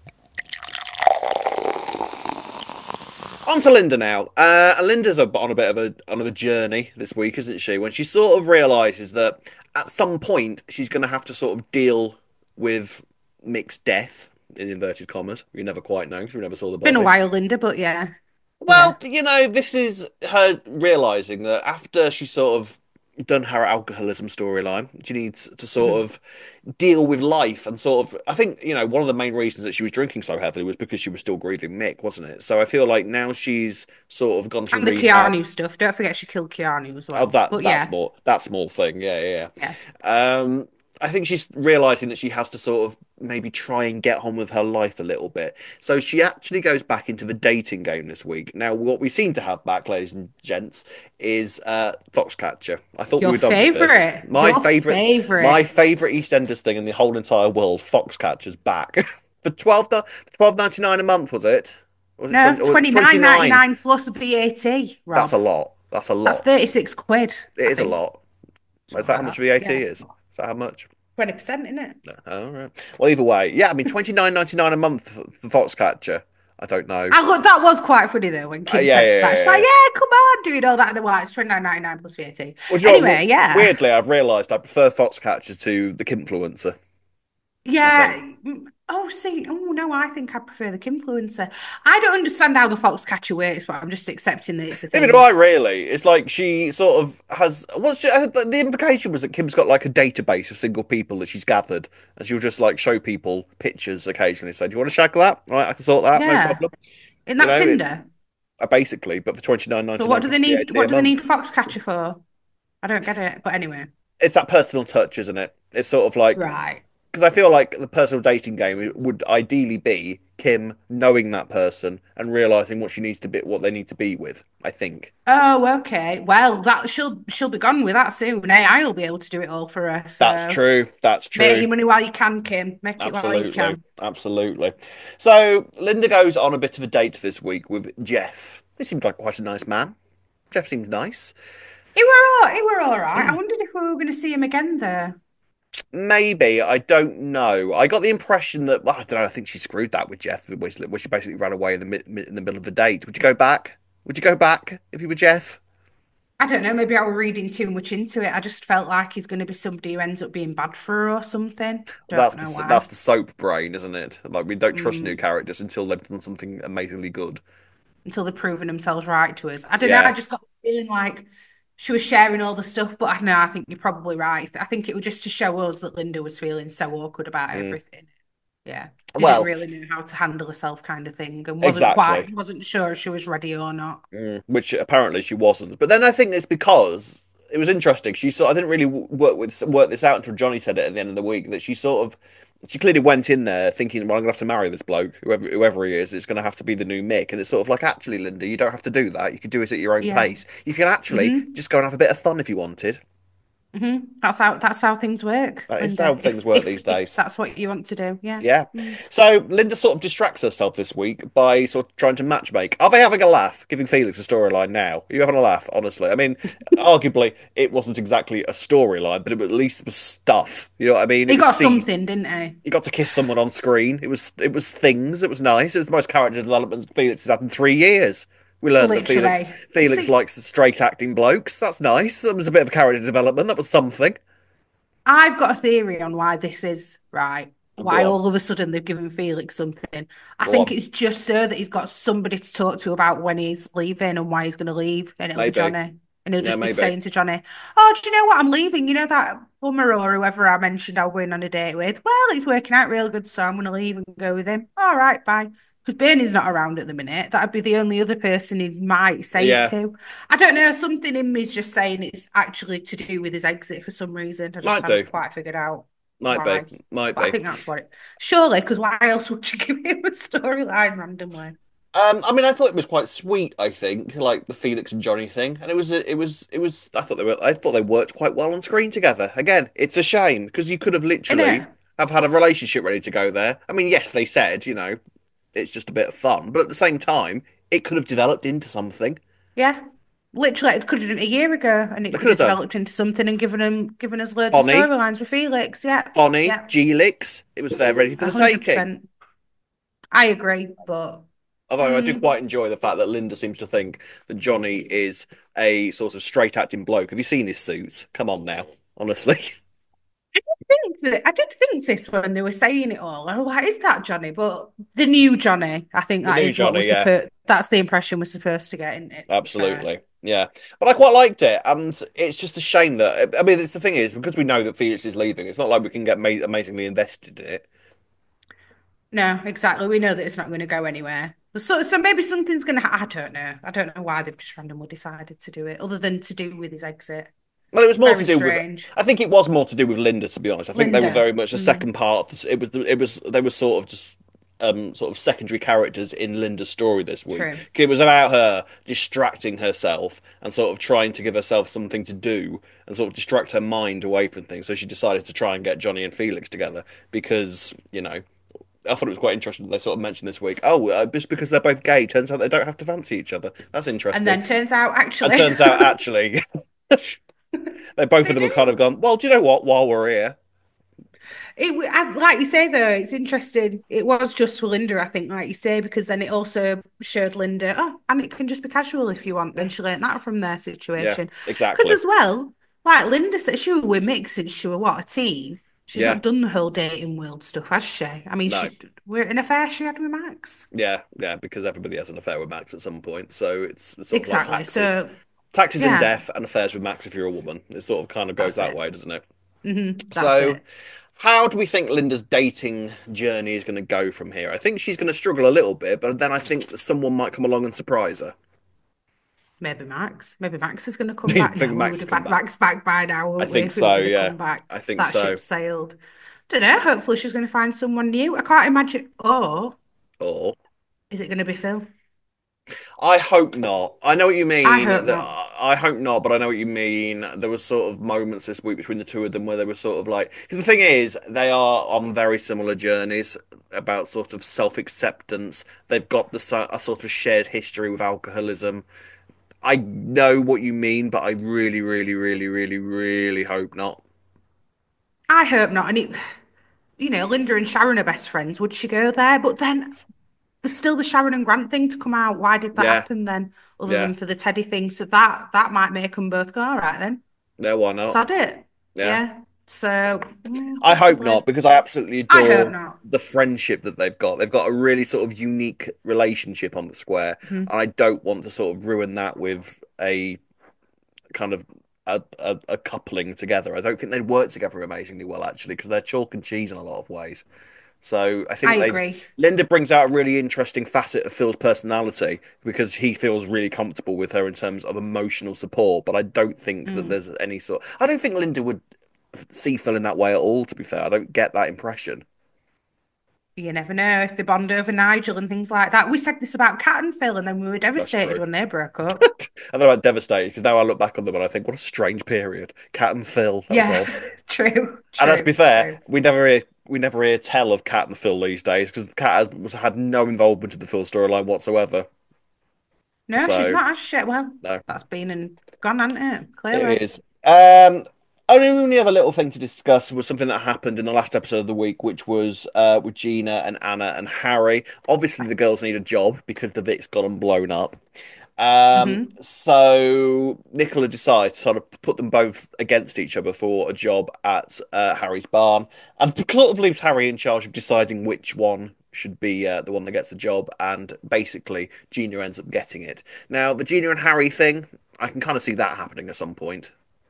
Speaker 1: On to Linda now. Uh, and Linda's a, on a bit of a on a journey this week, isn't she? When she sort of realizes that at some point she's going to have to sort of deal with Mick's death in inverted commas. You never quite know because we never saw the
Speaker 2: Been a
Speaker 1: body.
Speaker 2: while, Linda, but yeah.
Speaker 1: Well,
Speaker 2: Yeah.
Speaker 1: you know, this is her realizing that after she's sort of done her alcoholism storyline, she needs to sort
Speaker 2: Mhm.
Speaker 1: of deal with life and sort of. I think, you know, one of the main reasons that she was drinking so heavily was because she was still grieving Mick, wasn't it? So I feel like now she's sort of gone to
Speaker 2: And the
Speaker 1: rehab.
Speaker 2: Keanu stuff. Don't forget she killed Keanu as
Speaker 1: Oh,
Speaker 2: well.
Speaker 1: that
Speaker 2: But
Speaker 1: that
Speaker 2: yeah,
Speaker 1: small that small thing, yeah, yeah.
Speaker 2: yeah.
Speaker 1: Yeah. Um, I think she's realizing that she has to sort of maybe try and get on with her life a little bit. So she actually goes back into the dating game this week. Now, what we seem to have back, ladies and gents, is uh, Foxcatcher. I thought we
Speaker 2: Your
Speaker 1: were done with this.
Speaker 2: favorite.
Speaker 1: My
Speaker 2: Your
Speaker 1: favorite, my
Speaker 2: favorite.
Speaker 1: favorite EastEnders thing in the whole entire world, Foxcatcher's back for twelve twelve ninety nine a month, was it? Was it
Speaker 2: No,
Speaker 1: twenty or
Speaker 2: twenty nine ninety
Speaker 1: twenty-nine?
Speaker 2: nine plus V A T,
Speaker 1: That's
Speaker 2: Rob.
Speaker 1: a lot. That's a
Speaker 2: That's
Speaker 1: lot.
Speaker 2: thirty-six quid,
Speaker 1: It
Speaker 2: I
Speaker 1: is a
Speaker 2: think.
Speaker 1: lot. Is
Speaker 2: Something
Speaker 1: that
Speaker 2: like
Speaker 1: how much
Speaker 2: that.
Speaker 1: V A T
Speaker 2: Yeah.
Speaker 1: is? Is that how much?
Speaker 2: twenty percent, isn't it?
Speaker 1: No. All right. Well, either way, yeah. I mean, twenty nine ninety nine a month for, for Foxcatcher. I don't know.
Speaker 2: I look, that was quite funny though when
Speaker 1: Uh,
Speaker 2: Kim
Speaker 1: yeah,
Speaker 2: said
Speaker 1: yeah,
Speaker 2: that.
Speaker 1: yeah,
Speaker 2: She's like,
Speaker 1: yeah.
Speaker 2: yeah, come on, doing all that. And well, it's twenty nine ninety nine plus V A T.
Speaker 1: Well, do you know what?
Speaker 2: Anyway, yeah.
Speaker 1: Weirdly, I've realised I prefer Foxcatcher to the Kimfluencer. I think.
Speaker 2: Yeah. mm, Oh, see. Oh, no, I think I prefer the Kimfluencer. I don't understand how the Foxcatcher works, but I'm just accepting that it's a
Speaker 1: Neither do
Speaker 2: thing.
Speaker 1: I really. It's like she sort of has. What's she, uh, the implication was that Kim's got like a database of single people that she's gathered, and she'll just like show people pictures occasionally. So, do you want to shag that? All right, I can sort that. No
Speaker 2: Yeah.
Speaker 1: problem.
Speaker 2: In
Speaker 1: You
Speaker 2: that
Speaker 1: know, it,
Speaker 2: Tinder.
Speaker 1: uh, basically, but for twenty nine
Speaker 2: But
Speaker 1: ninety
Speaker 2: what
Speaker 1: nine
Speaker 2: do they
Speaker 1: plus
Speaker 2: need?
Speaker 1: V A T a
Speaker 2: What do they need
Speaker 1: month.
Speaker 2: Foxcatcher for? I don't get it. But anyway.
Speaker 1: It's that personal touch, isn't it? It's sort of like
Speaker 2: Right.
Speaker 1: because I feel like the personal dating game would ideally be Kim knowing that person and realizing what she needs to be, what they need to be with. I think
Speaker 2: Oh, okay. Well, that she'll she'll be gone with that soon. A I will be able to do it all for her.
Speaker 1: that's
Speaker 2: So
Speaker 1: true. That's
Speaker 2: make
Speaker 1: true.
Speaker 2: your money while you can, Kim. Make it while you
Speaker 1: Absolutely,
Speaker 2: can.
Speaker 1: absolutely. So Linda goes on a bit of a date this week with Jeff. He seemed like quite a nice man. Jeff seemed nice.
Speaker 2: He were all, he were all right. I wondered if we were going to see him again there.
Speaker 1: Maybe I don't know. I got the impression that well, I don't know. I think she screwed that with Jeff, where she where she basically ran away in the mid, in the middle of the date. Would you go back? Would you go back if you were Jeff?
Speaker 2: I don't know. Maybe I was reading too much into it. I just felt like he's going to be somebody who ends up being bad for her or something. Don't
Speaker 1: That's
Speaker 2: know
Speaker 1: the
Speaker 2: why.
Speaker 1: that's the soap brain, isn't it? Like we don't trust new
Speaker 2: Mm,
Speaker 1: characters until they've done something amazingly good.
Speaker 2: until they've proven themselves right to us. I don't know. I
Speaker 1: Yeah.
Speaker 2: just got the feeling like she was sharing all the stuff, but I know I think you're probably right. I think it was just to show us that Linda was feeling so awkward about
Speaker 1: Mm.
Speaker 2: everything. Yeah. Didn't
Speaker 1: Well,
Speaker 2: really know how to handle herself kind of thing and wasn't quite
Speaker 1: exactly.
Speaker 2: wasn't sure if she was ready or not.
Speaker 1: Mm, which apparently she wasn't. But then I think it's because it was interesting. She sort I didn't really work with work this out until Johnny said it at the end of the week that she sort of she clearly went in there thinking, well, I'm gonna have to marry this bloke, whoever whoever he is. It's gonna have to be the new Mick, and it's sort of like, actually, Linda, you don't have to do that. You can do it at your own
Speaker 2: Yeah.
Speaker 1: pace. You can actually
Speaker 2: hmm
Speaker 1: just go and have a bit of fun if you wanted.
Speaker 2: hmm That's how that's how things work,
Speaker 1: That is
Speaker 2: Linda.
Speaker 1: how things
Speaker 2: If
Speaker 1: work
Speaker 2: if
Speaker 1: these
Speaker 2: if
Speaker 1: days.
Speaker 2: that's what you want to do, yeah.
Speaker 1: Yeah.
Speaker 2: Mm.
Speaker 1: So Linda sort of distracts herself this week by sort of trying to matchmake. Are they having a laugh, giving Felix a storyline now? Are you having a laugh, honestly? I mean, arguably, it wasn't exactly a storyline, but it at least was stuff. You know what I mean? It
Speaker 2: He
Speaker 1: was
Speaker 2: got
Speaker 1: scene.
Speaker 2: something, didn't he?
Speaker 1: He got to kiss someone on screen. It was it was things. It was nice. It was the most character development Felix has had in three years. We learned that Felix
Speaker 2: Literally.
Speaker 1: Felix
Speaker 2: See,
Speaker 1: likes straight acting blokes. That's nice. That was a bit of character development. That was something.
Speaker 2: I've got a theory on why this is right.
Speaker 1: Go
Speaker 2: Why
Speaker 1: on,
Speaker 2: all of a sudden they've given Felix something. I
Speaker 1: go
Speaker 2: think
Speaker 1: on.
Speaker 2: it's just so that he's got somebody to talk to about when he's leaving and why he's going to leave, and it'll be
Speaker 1: Maybe.
Speaker 2: Johnny. And he'll
Speaker 1: Yeah,
Speaker 2: just be
Speaker 1: maybe.
Speaker 2: saying to Johnny, "Oh, do you know what? I'm leaving. You know that plumber or whoever I mentioned I was going on a date with? Well, it's working out real good, so I'm going to leave and go with him. All right, bye." Because Bernie's not around at the minute. That'd be the only other person he might say it
Speaker 1: Yeah,
Speaker 2: to. I don't know. Something in me is just saying it's actually to do with his exit for some reason. I just
Speaker 1: might do.
Speaker 2: haven't quite figured out
Speaker 1: Might be.
Speaker 2: why.
Speaker 1: Might
Speaker 2: But I
Speaker 1: be.
Speaker 2: think that's what it. Surely, because why else would you give him a storyline randomly?
Speaker 1: Um, I mean, I thought it was quite sweet. I think, like the Felix and Johnny thing, and it was, it was, it was. I thought they were, I thought they worked quite well on screen together. Again, it's a shame because you could have literally
Speaker 2: Innit?
Speaker 1: have had a relationship ready to go there. I mean, yes, they said, you know, it's just a bit of fun, but at the same time, it could have developed into something.
Speaker 2: Yeah. Literally, it could have done it a year ago, and it
Speaker 1: They could
Speaker 2: could
Speaker 1: have
Speaker 2: have
Speaker 1: done
Speaker 2: developed into something and given him, given us loads of
Speaker 1: Bonnie,
Speaker 2: storylines with Felix. Yeah,
Speaker 1: Bonnie,
Speaker 2: yeah,
Speaker 1: G-Lix. It was there ready for
Speaker 2: a
Speaker 1: the
Speaker 2: hundred
Speaker 1: taking.
Speaker 2: percent. I agree, but
Speaker 1: Although I do
Speaker 2: mm,
Speaker 1: quite enjoy the fact that Linda seems to think that Johnny is a sort of straight acting bloke. Have you seen his suits? Come on now, honestly.
Speaker 2: think that I did think this when they were saying it all. I was like, is that Johnny? But the new Johnny, I think
Speaker 1: The
Speaker 2: that
Speaker 1: new
Speaker 2: is what we're
Speaker 1: Johnny, yeah,
Speaker 2: supposed. That's the impression we're supposed to get in it. To be fair,
Speaker 1: absolutely. Yeah. But I quite liked it. And it's just a shame that, I mean, it's the thing is, because we know that Felix is leaving, it's not like we can get ma amazingly invested in it.
Speaker 2: no, exactly. We know that it's not going to go anywhere. So, so maybe something's going to. Ha- I don't know. I don't know why they've just randomly decided to do it, other than to do with his exit.
Speaker 1: Well, it was more to
Speaker 2: Very
Speaker 1: do with,
Speaker 2: strange.
Speaker 1: I think it was more to do with Linda, to be honest. I think they were
Speaker 2: Linda.
Speaker 1: very much a
Speaker 2: Mm,
Speaker 1: second part. It was, it was, they were sort of just um, sort of secondary characters in Linda's story this week.
Speaker 2: true.
Speaker 1: It was about her distracting herself and sort of trying to give herself something to do and sort of distract her mind away from things. So she decided to try and get Johnny and Felix together because, you know, I thought it was quite interesting that they sort of mentioned this week. Oh, uh, just because they're both gay, turns out they don't have to fancy each other. That's
Speaker 2: And
Speaker 1: interesting.
Speaker 2: then turns out,
Speaker 1: And
Speaker 2: actually,
Speaker 1: turns out, actually, they both of
Speaker 2: they
Speaker 1: them have
Speaker 2: do.
Speaker 1: kind of gone. Well, do you know what? While we're here,
Speaker 2: It, w- I- like you say, though, it's interesting. It was just for Linda, I think, like you say, because then it also showed Linda, oh, and it can just be casual if you want. Then
Speaker 1: yeah,
Speaker 2: she learned that from their
Speaker 1: yeah,
Speaker 2: situation. Because
Speaker 1: exactly.
Speaker 2: as well, like Linda said, she was mixed since she was what, a teen. She's
Speaker 1: Yeah,
Speaker 2: not done the whole dating world stuff, has she? I mean,
Speaker 1: no,
Speaker 2: she we're in an affair she had with Max.
Speaker 1: yeah, yeah, because everybody has an affair with Max at some point. So it's, it's sort of like
Speaker 2: Exactly.
Speaker 1: taxes,
Speaker 2: So
Speaker 1: taxes and
Speaker 2: yeah,
Speaker 1: death, and affairs with Max if you're a woman. It sort of kind of goes
Speaker 2: that's
Speaker 1: that
Speaker 2: it.
Speaker 1: way, doesn't it?
Speaker 2: hmm that's
Speaker 1: So,
Speaker 2: it.
Speaker 1: how do we think Linda's dating journey is going to go from here? I think she's going to struggle a little bit, but then I think that someone might come along and surprise her.
Speaker 2: Maybe Max. Maybe Max is going to come
Speaker 1: I
Speaker 2: back
Speaker 1: think
Speaker 2: now. We
Speaker 1: Max
Speaker 2: would
Speaker 1: has
Speaker 2: have
Speaker 1: come
Speaker 2: had
Speaker 1: back.
Speaker 2: Max back by now,
Speaker 1: I
Speaker 2: wouldn't we?
Speaker 1: think
Speaker 2: If he was
Speaker 1: so,
Speaker 2: going to
Speaker 1: yeah.
Speaker 2: come back,
Speaker 1: I think
Speaker 2: that
Speaker 1: so.
Speaker 2: ship sailed. Don't know. Hopefully, she's going to find someone new. I can't imagine. Or
Speaker 1: Or
Speaker 2: is it going to be Phil?
Speaker 1: I hope not. I know what you
Speaker 2: I
Speaker 1: mean.
Speaker 2: hope
Speaker 1: That
Speaker 2: not.
Speaker 1: I hope not, but I know what you mean. There was sort of moments this week between the two of them where they were sort of like, because the thing is, they are on very similar journeys about sort of self-acceptance. They've got the so- a sort of shared history with alcoholism. I know what you mean, but I really, really, really, really, really hope not.
Speaker 2: I hope not. And it, you know, Linda and Sharon are best friends. Would she go there? But then there's still the Sharon and Grant thing to come out. Why did that
Speaker 1: Yeah,
Speaker 2: happen then? Other
Speaker 1: yeah,
Speaker 2: than for the Teddy thing. So that that might make them both go, all right then.
Speaker 1: yeah. Why not?
Speaker 2: Sod it.
Speaker 1: Yeah.
Speaker 2: Yeah. So mm,
Speaker 1: I hope
Speaker 2: possibly.
Speaker 1: not, because I absolutely
Speaker 2: I hope
Speaker 1: adore
Speaker 2: not.
Speaker 1: the friendship that they've got. They've got a really sort of unique relationship on the square,
Speaker 2: Mhm.
Speaker 1: and I don't want to sort of ruin that with a kind of a, a, a coupling together. I don't think they'd work together amazingly well, actually, because they're chalk and cheese in a lot of ways. So I
Speaker 2: I
Speaker 1: think they've
Speaker 2: agree.
Speaker 1: Linda brings out a really interesting facet of Phil's personality because he feels really comfortable with her in terms of emotional support. But I don't think that
Speaker 2: Mm.
Speaker 1: there's any sort. I don't think Linda would see Phil in that way at all. To be fair, I don't get that impression.
Speaker 2: You never know if they bond over Nigel and things like that. We said this about Kat and Phil, and then we were
Speaker 1: That's
Speaker 2: devastated
Speaker 1: true.
Speaker 2: when they broke up.
Speaker 1: And then I'm devastated because now I look back on them and I think, what a strange period. Cat and Phil, that was
Speaker 2: Yeah,
Speaker 1: odd.
Speaker 2: true,
Speaker 1: And let's be
Speaker 2: true,
Speaker 1: fair,
Speaker 2: true.
Speaker 1: we never hear we never hear tell of Cat and Phil these days because Cat has had no involvement in the Phil storyline whatsoever.
Speaker 2: No, she's
Speaker 1: So
Speaker 2: not as shit. Well,
Speaker 1: no,
Speaker 2: that's been and gone, hasn't it?
Speaker 1: it
Speaker 2: Clearly.
Speaker 1: is. Um, only other little thing to discuss was something that happened in the last episode of the week, which was uh, with Gina and Anna and Harry. Obviously, the girls need a job because the Vic's got them blown up. Um,
Speaker 2: Mm-hmm.
Speaker 1: so Nicola decides to sort of put them both against each other for a job at uh, Harry's barn, and sort of leaves Harry in charge of deciding which one should be uh, the one that gets the job, and basically Gina ends up getting it. Now, the Gina and Harry thing, I can kind of see that happening at some point.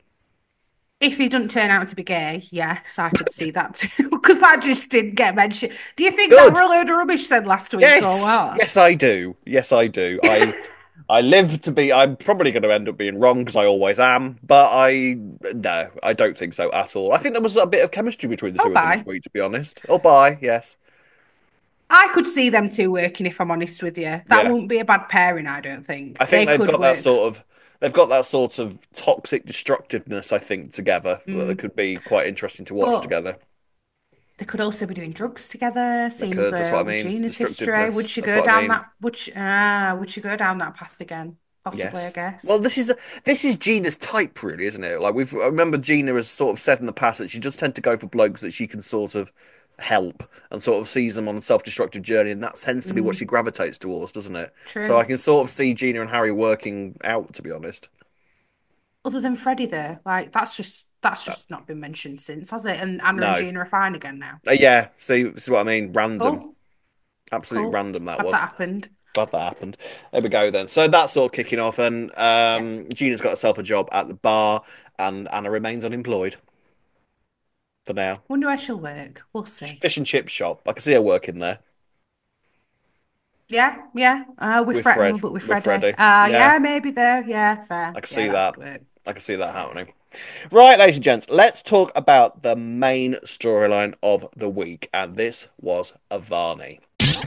Speaker 2: If he doesn't turn out to be gay, yes, I could see that too. Because that just didn't get mentioned. Do you think that
Speaker 1: Good.
Speaker 2: were a load of rubbish said last week or
Speaker 1: Yes.
Speaker 2: what?
Speaker 1: Yes, I do. Yes, I do. I I live to be. I'm probably going to end up being wrong because I always am. But I no, I don't think so at all. I think there was a bit of chemistry between the
Speaker 2: Oh,
Speaker 1: two of them this
Speaker 2: bye.
Speaker 1: week, to be honest. Oh, bye. Yes.
Speaker 2: I could see them two working if I'm honest with you. That
Speaker 1: Yeah.
Speaker 2: wouldn't be a bad pairing, I don't
Speaker 1: I
Speaker 2: think.
Speaker 1: think
Speaker 2: They
Speaker 1: they've
Speaker 2: could
Speaker 1: got that
Speaker 2: work.
Speaker 1: sort of. They've got that sort of toxic destructiveness, I think, together that
Speaker 2: Mm.
Speaker 1: could be quite interesting to watch
Speaker 2: But
Speaker 1: together.
Speaker 2: they could also be doing drugs together,
Speaker 1: They
Speaker 2: seeing as
Speaker 1: could. That's what
Speaker 2: uh,
Speaker 1: I
Speaker 2: with
Speaker 1: mean.
Speaker 2: Gina's history. Would
Speaker 1: Destructiveness.
Speaker 2: she
Speaker 1: That's
Speaker 2: go
Speaker 1: what I
Speaker 2: down
Speaker 1: mean.
Speaker 2: that would she, ah, would she go down that path again? Possibly, I
Speaker 1: Yes. Well,
Speaker 2: guess.
Speaker 1: this is this is Gina's type, really, isn't it? Like we've I remember Gina has sort of said in the past that she does tend to go for blokes that she can sort of help and sort of sees them on a self-destructive journey, and that tends to be what she
Speaker 2: Mm,
Speaker 1: gravitates towards, doesn't it? So I
Speaker 2: true.
Speaker 1: can sort of see Gina and Harry working out, to be honest.
Speaker 2: Other than Freddie though, like that's just that's
Speaker 1: Uh,
Speaker 2: just not been mentioned since, has it? And Anna and
Speaker 1: no.
Speaker 2: Gina are fine again now.
Speaker 1: Uh, yeah. See, this is what I mean. Random.
Speaker 2: Cool,
Speaker 1: Absolutely
Speaker 2: cool.
Speaker 1: random that
Speaker 2: Glad
Speaker 1: was.
Speaker 2: that happened.
Speaker 1: Glad that happened. There we go then. So that's sort of kicking off, and
Speaker 2: Yeah.
Speaker 1: um, Gina's got herself a job at the bar, and Anna remains unemployed for now.
Speaker 2: Wonder where she'll work. We'll see.
Speaker 1: Fish and chip shop. I can see her working there
Speaker 2: Yeah, yeah. Uh, with
Speaker 1: with
Speaker 2: Fred,
Speaker 1: Fred,
Speaker 2: but with
Speaker 1: with
Speaker 2: Freddie.
Speaker 1: Freddie.
Speaker 2: Uh,
Speaker 1: Yeah,
Speaker 2: yeah, maybe there. Yeah,
Speaker 1: I
Speaker 2: fair.
Speaker 1: can
Speaker 2: Yeah,
Speaker 1: see
Speaker 2: that
Speaker 1: that.
Speaker 2: could work.
Speaker 1: I can see that happening. Right, ladies and gents, let's talk about the main storyline of the week, and this was Avani.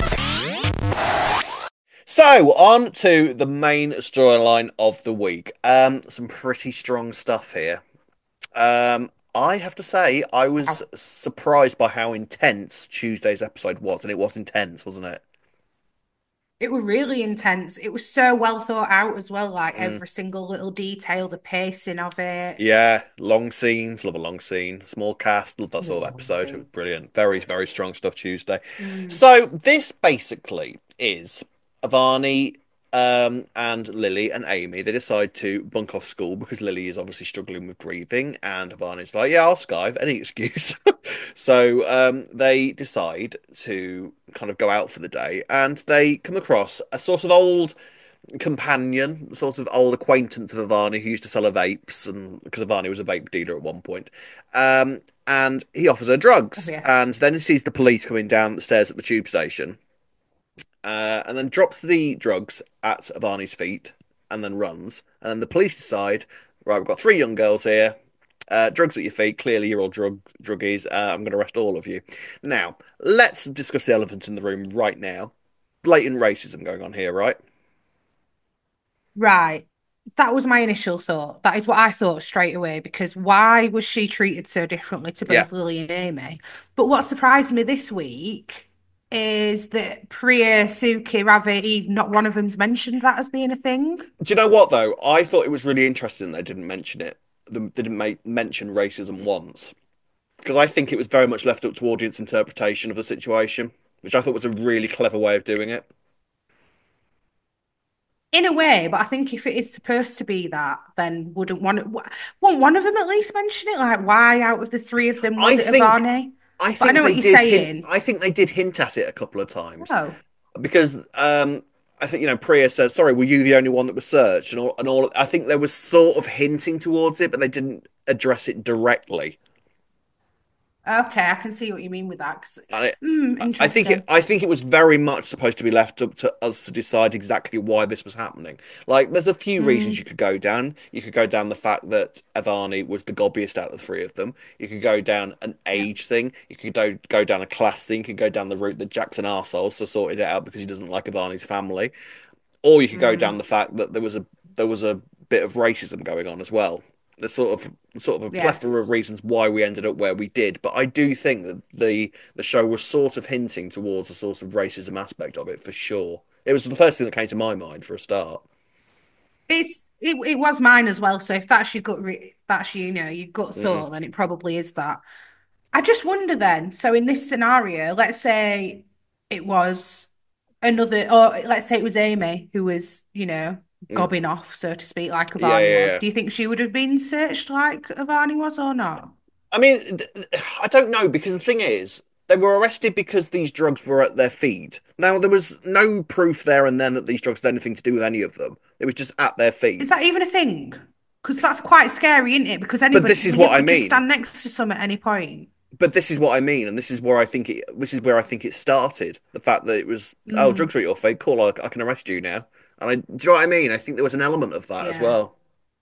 Speaker 1: So, on to the main storyline of the week. Um, some pretty strong stuff here. Um, I have to say, I was
Speaker 2: Wow.
Speaker 1: surprised by how intense Tuesday's episode was, and it was intense, wasn't it?
Speaker 2: It was really intense. It was so well thought out as well, like
Speaker 1: Mm.
Speaker 2: every single little detail, the pacing of it.
Speaker 1: Yeah, long scenes, love a long scene, small cast, love that sort of
Speaker 2: Love a long
Speaker 1: episode. It was
Speaker 2: scene.
Speaker 1: brilliant. Very, very strong stuff Tuesday.
Speaker 2: Mm.
Speaker 1: So this basically is Avani um, and Lily and Amy. They decide to bunk off school because Lily is obviously struggling with grieving, and Avani's like, "Yeah, I'll skive any excuse." So um, they decide to kind of go out for the day, and they come across a sort of old companion, sort of old acquaintance of Avani who used to sell her vapes, and because Avani was a vape dealer at one point. Um, and he offers her
Speaker 2: Oh
Speaker 1: drugs,
Speaker 2: yeah.
Speaker 1: and then he sees the police coming down the stairs at the tube station, uh, and then drops the drugs at Avani's feet, and then runs. And then the police decide, right, we've got three young girls here. Uh, drugs at your feet. Clearly, you're all drug druggies. Uh, I'm going to arrest all of you. Now, let's discuss the elephant in the room right now. Blatant racism going on here, right?
Speaker 2: Right. That was my initial thought. That is what I thought straight away because why was she treated so differently to
Speaker 1: Yeah.
Speaker 2: both Lily and Amy? But what surprised me this week is that Priya, Suki, Ravi, Eve, not one of them's mentioned that as being a thing.
Speaker 1: Do you know what though? I thought it was really interesting they didn't mention it. They didn't make, mention racism once because I think it was very much left up to audience interpretation of the situation, which I thought was a really clever way of doing it.
Speaker 2: In a way, but I think if it is supposed to be that, then wouldn't one won't one of them at least mention it? Like, why out of the three of them was
Speaker 1: I
Speaker 2: it
Speaker 1: think
Speaker 2: Avani?
Speaker 1: I
Speaker 2: But I
Speaker 1: think
Speaker 2: know what
Speaker 1: they
Speaker 2: you're
Speaker 1: did hint.
Speaker 2: saying.
Speaker 1: I think they did hint at it a couple of times
Speaker 2: Oh,
Speaker 1: because um, I think you know Priya says, "Sorry, were you the only one that was searched?" and all and all. I think there was sort of hinting towards it, but they didn't address it directly.
Speaker 2: Okay, I can see what you mean with that. 'Cause-
Speaker 1: And it,
Speaker 2: mm,
Speaker 1: I think it,
Speaker 2: interesting.
Speaker 1: I think it was very much supposed to be left up to us to decide exactly why this was happening. Like, there's a few reasons
Speaker 2: Mm,
Speaker 1: you could go down. You could go down the fact that Avani was the gobbiest out of the three of them. You could go down an
Speaker 2: yeah.
Speaker 1: age thing. You could go go down a class thing. You could go down the route that Jackson arseholes so sorted it out because he doesn't like Avani's family. Or you could go down
Speaker 2: Mm,
Speaker 1: the fact that there was a there was a bit of racism going on as well. There's sort of sort of a
Speaker 2: yeah.
Speaker 1: plethora of reasons why we ended up where we did, but I do think that the the show was sort of hinting towards a sort of racism aspect of it for sure. It was the first thing that came to my mind for a start.
Speaker 2: It's it, it was mine as well. So if that's your gut, re that's your, you know, your gut
Speaker 1: Mm,
Speaker 2: thought, then it probably is that. I just wonder then. So in this scenario, let's say it was another, or let's say it was Amy who was, you know,
Speaker 1: mm.
Speaker 2: gobbing off, so to speak, like
Speaker 1: Yeah,
Speaker 2: Avani
Speaker 1: yeah,
Speaker 2: was.
Speaker 1: yeah.
Speaker 2: Do you think she would have been searched like Avani was or not?
Speaker 1: I mean, I don't know because the thing is, they were arrested because these drugs were at their feet. Now, there was no proof there and then that these drugs had anything to do with any of them. It was just at their
Speaker 2: Is
Speaker 1: feet.
Speaker 2: that even a thing? Because that's quite scary, isn't it? Because
Speaker 1: But
Speaker 2: anybody,
Speaker 1: this is
Speaker 2: you
Speaker 1: what I
Speaker 2: could just
Speaker 1: mean.
Speaker 2: stand next to some at any point.
Speaker 1: But this is what I mean, and this is where I think it. This is where I think it started. The fact that it was, oh,
Speaker 2: Mm,
Speaker 1: drugs are at your feet. Cool, I, I can arrest you now. And I, do you know what I mean? I think there was an element of that as
Speaker 2: yeah.
Speaker 1: well.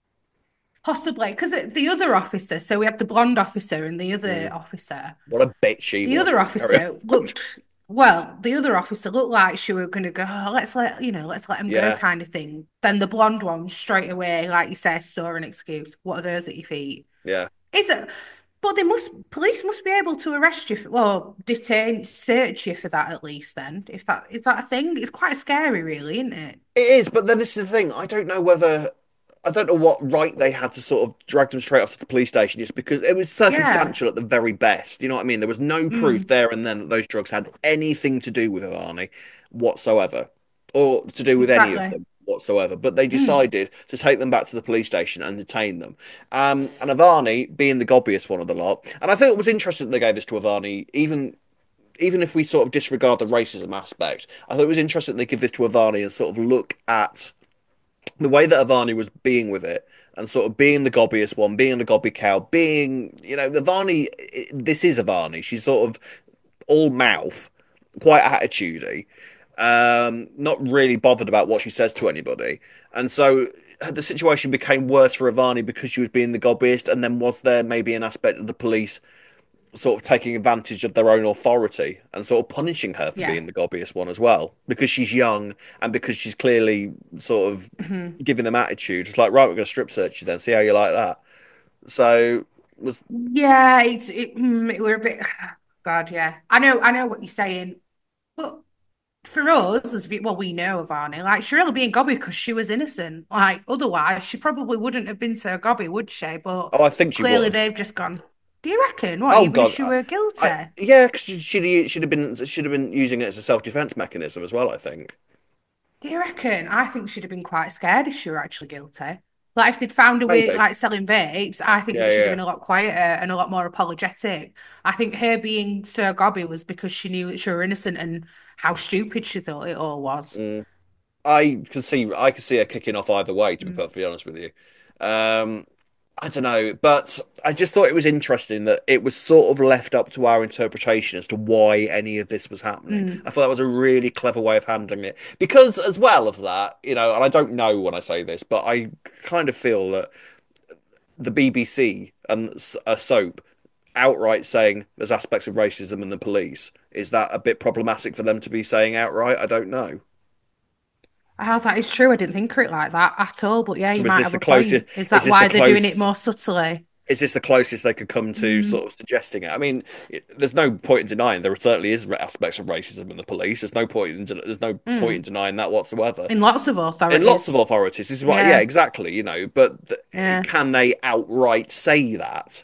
Speaker 2: Possibly. Because the the other officer, so we had the blonde officer and the other
Speaker 1: Mm.
Speaker 2: officer.
Speaker 1: What a bitch she
Speaker 2: The
Speaker 1: was.
Speaker 2: other
Speaker 1: But carry
Speaker 2: officer
Speaker 1: on.
Speaker 2: looked, well, the other officer looked like she were going to go, oh, let's let, you know, let's let him go
Speaker 1: Yeah,
Speaker 2: kind of thing. Then the blonde one straight away, like you said, saw an excuse. What are those at your feet?
Speaker 1: yeah.
Speaker 2: Is it? But they must, police must be able to arrest you, for, well, detain, search you for that at least. Then, if that is that a thing, it's quite scary, really, isn't it?
Speaker 1: It is, but then this is the thing. I don't know whether I don't know what right they had to sort of drag them straight off to the police station just because it was
Speaker 2: Yeah.
Speaker 1: circumstantial at the very best. You know what I mean? There was no proof
Speaker 2: Mm,
Speaker 1: there and then that those drugs had anything to do with Arnie whatsoever, or to do with any of
Speaker 2: exactly.
Speaker 1: them whatsoever. But they
Speaker 2: Mm,
Speaker 1: decided to take them back to the police station and detain them. Um, and Avani being the gobbiest one of the lot, and I think it was interesting that they gave this to Avani, even even if we sort of disregard the racism aspect. I thought it was interesting that they give this to Avani and sort of look at the way that Avani was being with it and sort of being the gobbiest one, being the gobby cow, being, you know, Avani, this is Avani. She's sort of all mouth, quite attitudey, um, not really bothered about what she says to anybody. And so the situation became worse for Avani because she was being the gobbiest. And then was there maybe an aspect of the police sort of taking advantage of their own authority and sort of punishing her for
Speaker 2: yeah.
Speaker 1: being the gobbiest one as well because she's young and because she's clearly sort of
Speaker 2: Mhm.
Speaker 1: giving them attitude. It's like, right, we're going to strip search you then, see how you like that. So was
Speaker 2: Yeah, it's it, mm, it were a bit. God, yeah. I know, I know what you're saying, but for us, as we, well, we know of Arnie, like she really being gobby because she was innocent. Like otherwise, she probably wouldn't have been so gobby, would she? But
Speaker 1: oh, I think she
Speaker 2: clearly,
Speaker 1: would.
Speaker 2: they've just gone. Do you reckon? What?
Speaker 1: Oh
Speaker 2: Even if
Speaker 1: God,
Speaker 2: she
Speaker 1: I,
Speaker 2: were
Speaker 1: I
Speaker 2: guilty?
Speaker 1: yeah, because she, she'd she'd have been should have been using it as a self defense mechanism as well. I think
Speaker 2: Do you reckon? I think she'd have been quite scared if she were actually guilty. Like if they'd found her with
Speaker 1: maybe,
Speaker 2: like selling vapes, I think
Speaker 1: yeah,
Speaker 2: that she'd have
Speaker 1: yeah.
Speaker 2: been a lot quieter and a lot more apologetic. I think her being so gobby was because she knew that she were innocent and how stupid she thought it all was.
Speaker 1: Mm. I can see I can see her kicking off either way. To be
Speaker 2: Mm.
Speaker 1: perfectly honest with you, um, I don't know, but I just thought it was interesting that it was sort of left up to our interpretation as to why any of this was happening.
Speaker 2: Mm.
Speaker 1: I thought that was a really clever way of handling it because, as well of that, you know, and I don't know when I say this, but I kind of feel that the B B C and a soap outright saying there's aspects of racism in the police is that a bit problematic for them to be saying outright? I don't know.
Speaker 2: Oh, that is true. I didn't think of it like that at all. But yeah,
Speaker 1: So
Speaker 2: you
Speaker 1: is
Speaker 2: might
Speaker 1: this
Speaker 2: have
Speaker 1: the
Speaker 2: a
Speaker 1: closest?
Speaker 2: point. Is
Speaker 1: Is
Speaker 2: that
Speaker 1: this the
Speaker 2: why they're doing it
Speaker 1: close?
Speaker 2: more subtly?
Speaker 1: Is this the closest they could come to
Speaker 2: Mm.
Speaker 1: sort of suggesting it? I mean, there's no point in denying there certainly is aspects of racism in the police. There's no point in there's no point in
Speaker 2: Mm.
Speaker 1: denying that whatsoever.
Speaker 2: In lots of
Speaker 1: In lots of
Speaker 2: authorities.
Speaker 1: authorities, this is what, yeah,
Speaker 2: Yeah.
Speaker 1: exactly, you know. But th-
Speaker 2: Yeah.
Speaker 1: can they outright say that?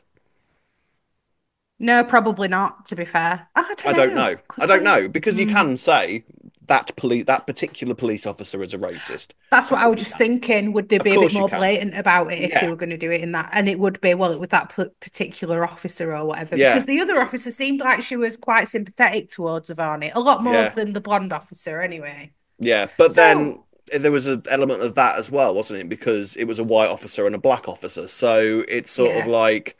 Speaker 2: No, probably not, to be fair. I don't
Speaker 1: I don't
Speaker 2: know.
Speaker 1: know. I
Speaker 2: Could
Speaker 1: don't
Speaker 2: they?
Speaker 1: know because you
Speaker 2: Mm.
Speaker 1: can say that police that particular police officer is a racist.
Speaker 2: That's
Speaker 1: Of
Speaker 2: what I
Speaker 1: course
Speaker 2: was
Speaker 1: you
Speaker 2: just
Speaker 1: can.
Speaker 2: thinking. Would they
Speaker 1: Of
Speaker 2: be a bit
Speaker 1: course you
Speaker 2: more
Speaker 1: can.
Speaker 2: blatant about it if they
Speaker 1: Yeah,
Speaker 2: were going to do it in that? And it would be, well, with that p- particular officer or whatever.
Speaker 1: yeah,
Speaker 2: Because the other officer seemed like she was quite sympathetic towards Avani, a lot more
Speaker 1: yeah.
Speaker 2: than the blonde officer, anyway.
Speaker 1: Yeah, but then
Speaker 2: So,
Speaker 1: there was an element of that as well, wasn't it? Because it was a white officer and a black officer. So it's sort of
Speaker 2: yeah.
Speaker 1: like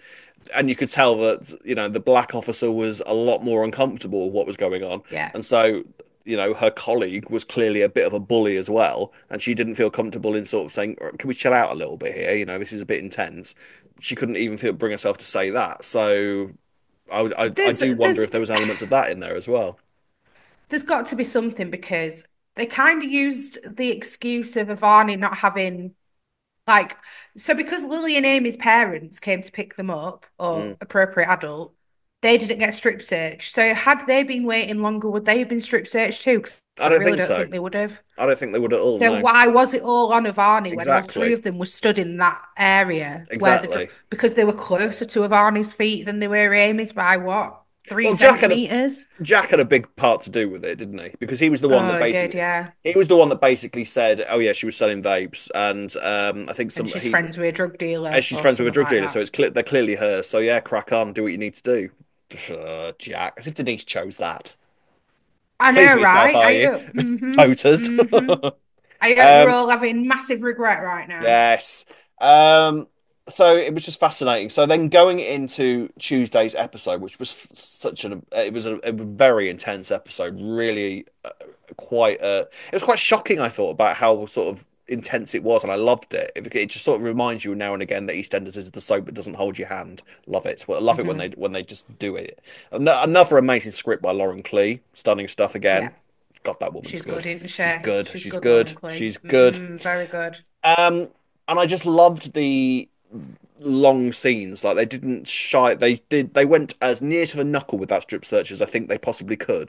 Speaker 1: and you could tell that you know the black officer was a lot more uncomfortable with what was going on,
Speaker 2: Yeah.
Speaker 1: and so you know her colleague was clearly a bit of a bully as well, and she didn't feel comfortable in sort of saying, "Can we chill out a little bit here? You know, this is a bit intense." She couldn't even feel, bring herself to say that. So I, I I
Speaker 2: There's
Speaker 1: do wonder
Speaker 2: there's
Speaker 1: if there was elements of that in there as well.
Speaker 2: there's got to be something because they kind of used the excuse of Ivani not having like so because Lily and Amy's parents came to pick them up or
Speaker 1: Mm.
Speaker 2: appropriate adult, they didn't get strip searched. So had they been waiting longer, would they have been strip searched too? Because
Speaker 1: I
Speaker 2: I
Speaker 1: don't
Speaker 2: really
Speaker 1: think
Speaker 2: don't
Speaker 1: so.
Speaker 2: think they would have.
Speaker 1: I don't think they would at all.
Speaker 2: So
Speaker 1: No,
Speaker 2: why was it all on Ivani when all three
Speaker 1: exactly,
Speaker 2: of them were stood in that area where the
Speaker 1: exactly.
Speaker 2: because they were closer to Ivani's feet than they were Amy's by what? Three
Speaker 1: Well, Jack had a
Speaker 2: centimeters?
Speaker 1: Jack had a big part to do with it, didn't he? Because he was the one that
Speaker 2: Oh, it did,
Speaker 1: basically
Speaker 2: yeah.
Speaker 1: he was the one that basically said, "Oh yeah, she was selling vapes," and um, I think
Speaker 2: And
Speaker 1: some
Speaker 2: she's
Speaker 1: he
Speaker 2: friends with a drug
Speaker 1: and
Speaker 2: dealer
Speaker 1: she's
Speaker 2: or
Speaker 1: friends with a
Speaker 2: something
Speaker 1: drug
Speaker 2: like
Speaker 1: dealer, so
Speaker 2: that.
Speaker 1: it's clear they're clearly her. So yeah, crack on, do what you need to do. Uh, Jack, as if Denise chose that.
Speaker 2: I
Speaker 1: Pleased
Speaker 2: know,
Speaker 1: with yourself,
Speaker 2: right?
Speaker 1: are
Speaker 2: I
Speaker 1: you,
Speaker 2: mm-hmm,
Speaker 1: voters?
Speaker 2: mm-hmm. I hope you're
Speaker 1: um,
Speaker 2: all having massive regret right now.
Speaker 1: yes. Um, so it was just fascinating. So then going into Tuesday's episode, which was f- such an, it was a, a very intense episode, really uh, quite, uh, it was quite shocking, I thought, about how sort of intense it was, and I loved it. It, it just sort of reminds you now and again that EastEnders is the soap that doesn't hold your hand. Love it. Well, I love it when
Speaker 2: Hmm.
Speaker 1: they when they just do it. An- Another amazing script by Lauren Clee, stunning stuff
Speaker 2: Yeah,
Speaker 1: again. God, that woman's
Speaker 2: she's
Speaker 1: good.
Speaker 2: good, isn't
Speaker 1: She's
Speaker 2: she?
Speaker 1: good.
Speaker 2: She's
Speaker 1: She's
Speaker 2: good,
Speaker 1: good.
Speaker 2: Lauren Clee.
Speaker 1: She's good.
Speaker 2: Mm, very good.
Speaker 1: Um, and I just loved the long scenes. Like they didn't shy. They did. They went as near to the knuckle with that strip search as I think they possibly could.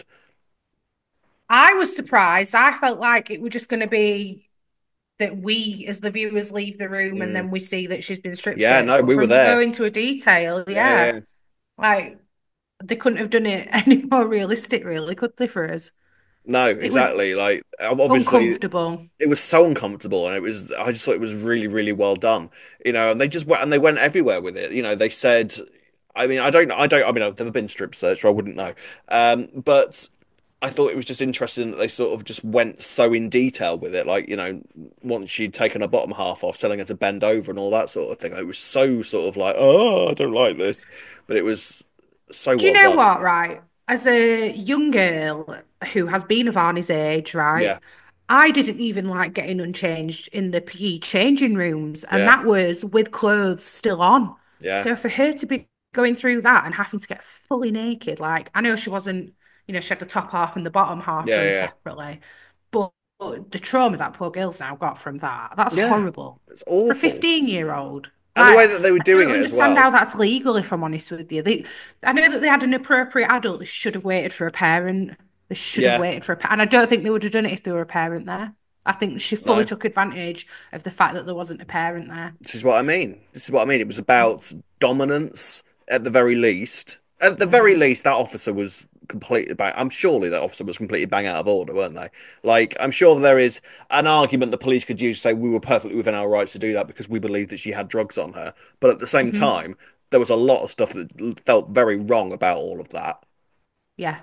Speaker 2: I was surprised. I felt like it was just going to be that we, as the viewers, leave the room and
Speaker 1: Mm.
Speaker 2: then we see that she's been strip
Speaker 1: Yeah,
Speaker 2: searched.
Speaker 1: no,
Speaker 2: But
Speaker 1: we
Speaker 2: for
Speaker 1: were
Speaker 2: them to go
Speaker 1: there.
Speaker 2: into a detail,
Speaker 1: Yeah, yeah,
Speaker 2: yeah,
Speaker 1: yeah.
Speaker 2: like they couldn't have done it any more realistic, really, could they, for us?
Speaker 1: No,
Speaker 2: It was
Speaker 1: exactly. Like obviously,
Speaker 2: uncomfortable.
Speaker 1: it was so uncomfortable, and it was. I just thought it was really, really well done. You know, and they just went and they went everywhere with it. You know, they said. I mean, I don't, I don't, I mean, I've never been strip searched, so I wouldn't know. Um, but I thought it was just interesting that they sort of just went so in detail with it. Like, you know, once she'd taken her bottom half off, telling her to bend over and all that sort of thing. It was so sort of like, oh, I don't like this, but it was so
Speaker 2: Do you
Speaker 1: well
Speaker 2: know
Speaker 1: done.
Speaker 2: what, right? As a young girl who has been of Arnie's age, right?
Speaker 1: Yeah,
Speaker 2: I didn't even like getting unchanged in the P E changing rooms, and
Speaker 1: yeah,
Speaker 2: that was with clothes still on.
Speaker 1: yeah,
Speaker 2: So for her to be going through that and having to get fully naked, like I know she wasn't, you know, she had the top half and the bottom half
Speaker 1: yeah,
Speaker 2: done
Speaker 1: yeah,
Speaker 2: separately, but, but the trauma that poor girl's now got from that, that's
Speaker 1: yeah.
Speaker 2: horrible.
Speaker 1: It's
Speaker 2: For a
Speaker 1: awful,
Speaker 2: 15 year old,
Speaker 1: and the
Speaker 2: like
Speaker 1: way that they were
Speaker 2: I
Speaker 1: doing
Speaker 2: don't
Speaker 1: it as
Speaker 2: understand
Speaker 1: well.
Speaker 2: how that's legal, if I'm honest with you. They, I know that they had an appropriate adult. They should have waited for a parent. They should have
Speaker 1: Yeah,
Speaker 2: waited for a parent. And I don't think they would have done it if there were a parent there. I think she fully
Speaker 1: no.
Speaker 2: took advantage of the fact that there wasn't a parent there.
Speaker 1: This is what I mean. This is what I mean. It was about dominance at the very least. At the very
Speaker 2: Mm-hmm.
Speaker 1: least, that officer was completely bang. I'm surely that officer was completely bang out of order, weren't they? Like, I'm sure there is an argument the police could use to say we were perfectly within our rights to do that because we believed that she had drugs on her. But at the same
Speaker 2: Mm-hmm.
Speaker 1: time, there was a lot of stuff that felt very wrong about all of that,
Speaker 2: Yeah.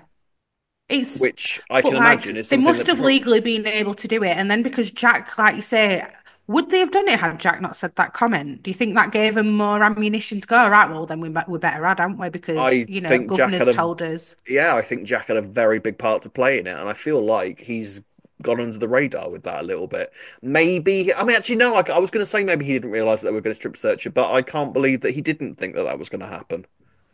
Speaker 2: It's,
Speaker 1: which I
Speaker 2: but
Speaker 1: can imagine
Speaker 2: like,
Speaker 1: is
Speaker 2: they
Speaker 1: something
Speaker 2: must
Speaker 1: that
Speaker 2: have
Speaker 1: pro-
Speaker 2: legally been able to do it. And then because Jack, like you say, would they have done it had Jack not said that comment? Do you think that gave them more ammunition to go, all right, well, then we, we better add, haven't we? Because,
Speaker 1: I
Speaker 2: you know,
Speaker 1: think Jack had
Speaker 2: governor's
Speaker 1: a
Speaker 2: told us.
Speaker 1: yeah, I think Jack had a very big part to play in it, and I feel like he's gone under the radar with that a little bit. Maybe, I mean, actually, no, I, I was going to say maybe he didn't realize that they were going to strip search it, but I can't believe that he didn't think that that was going to happen.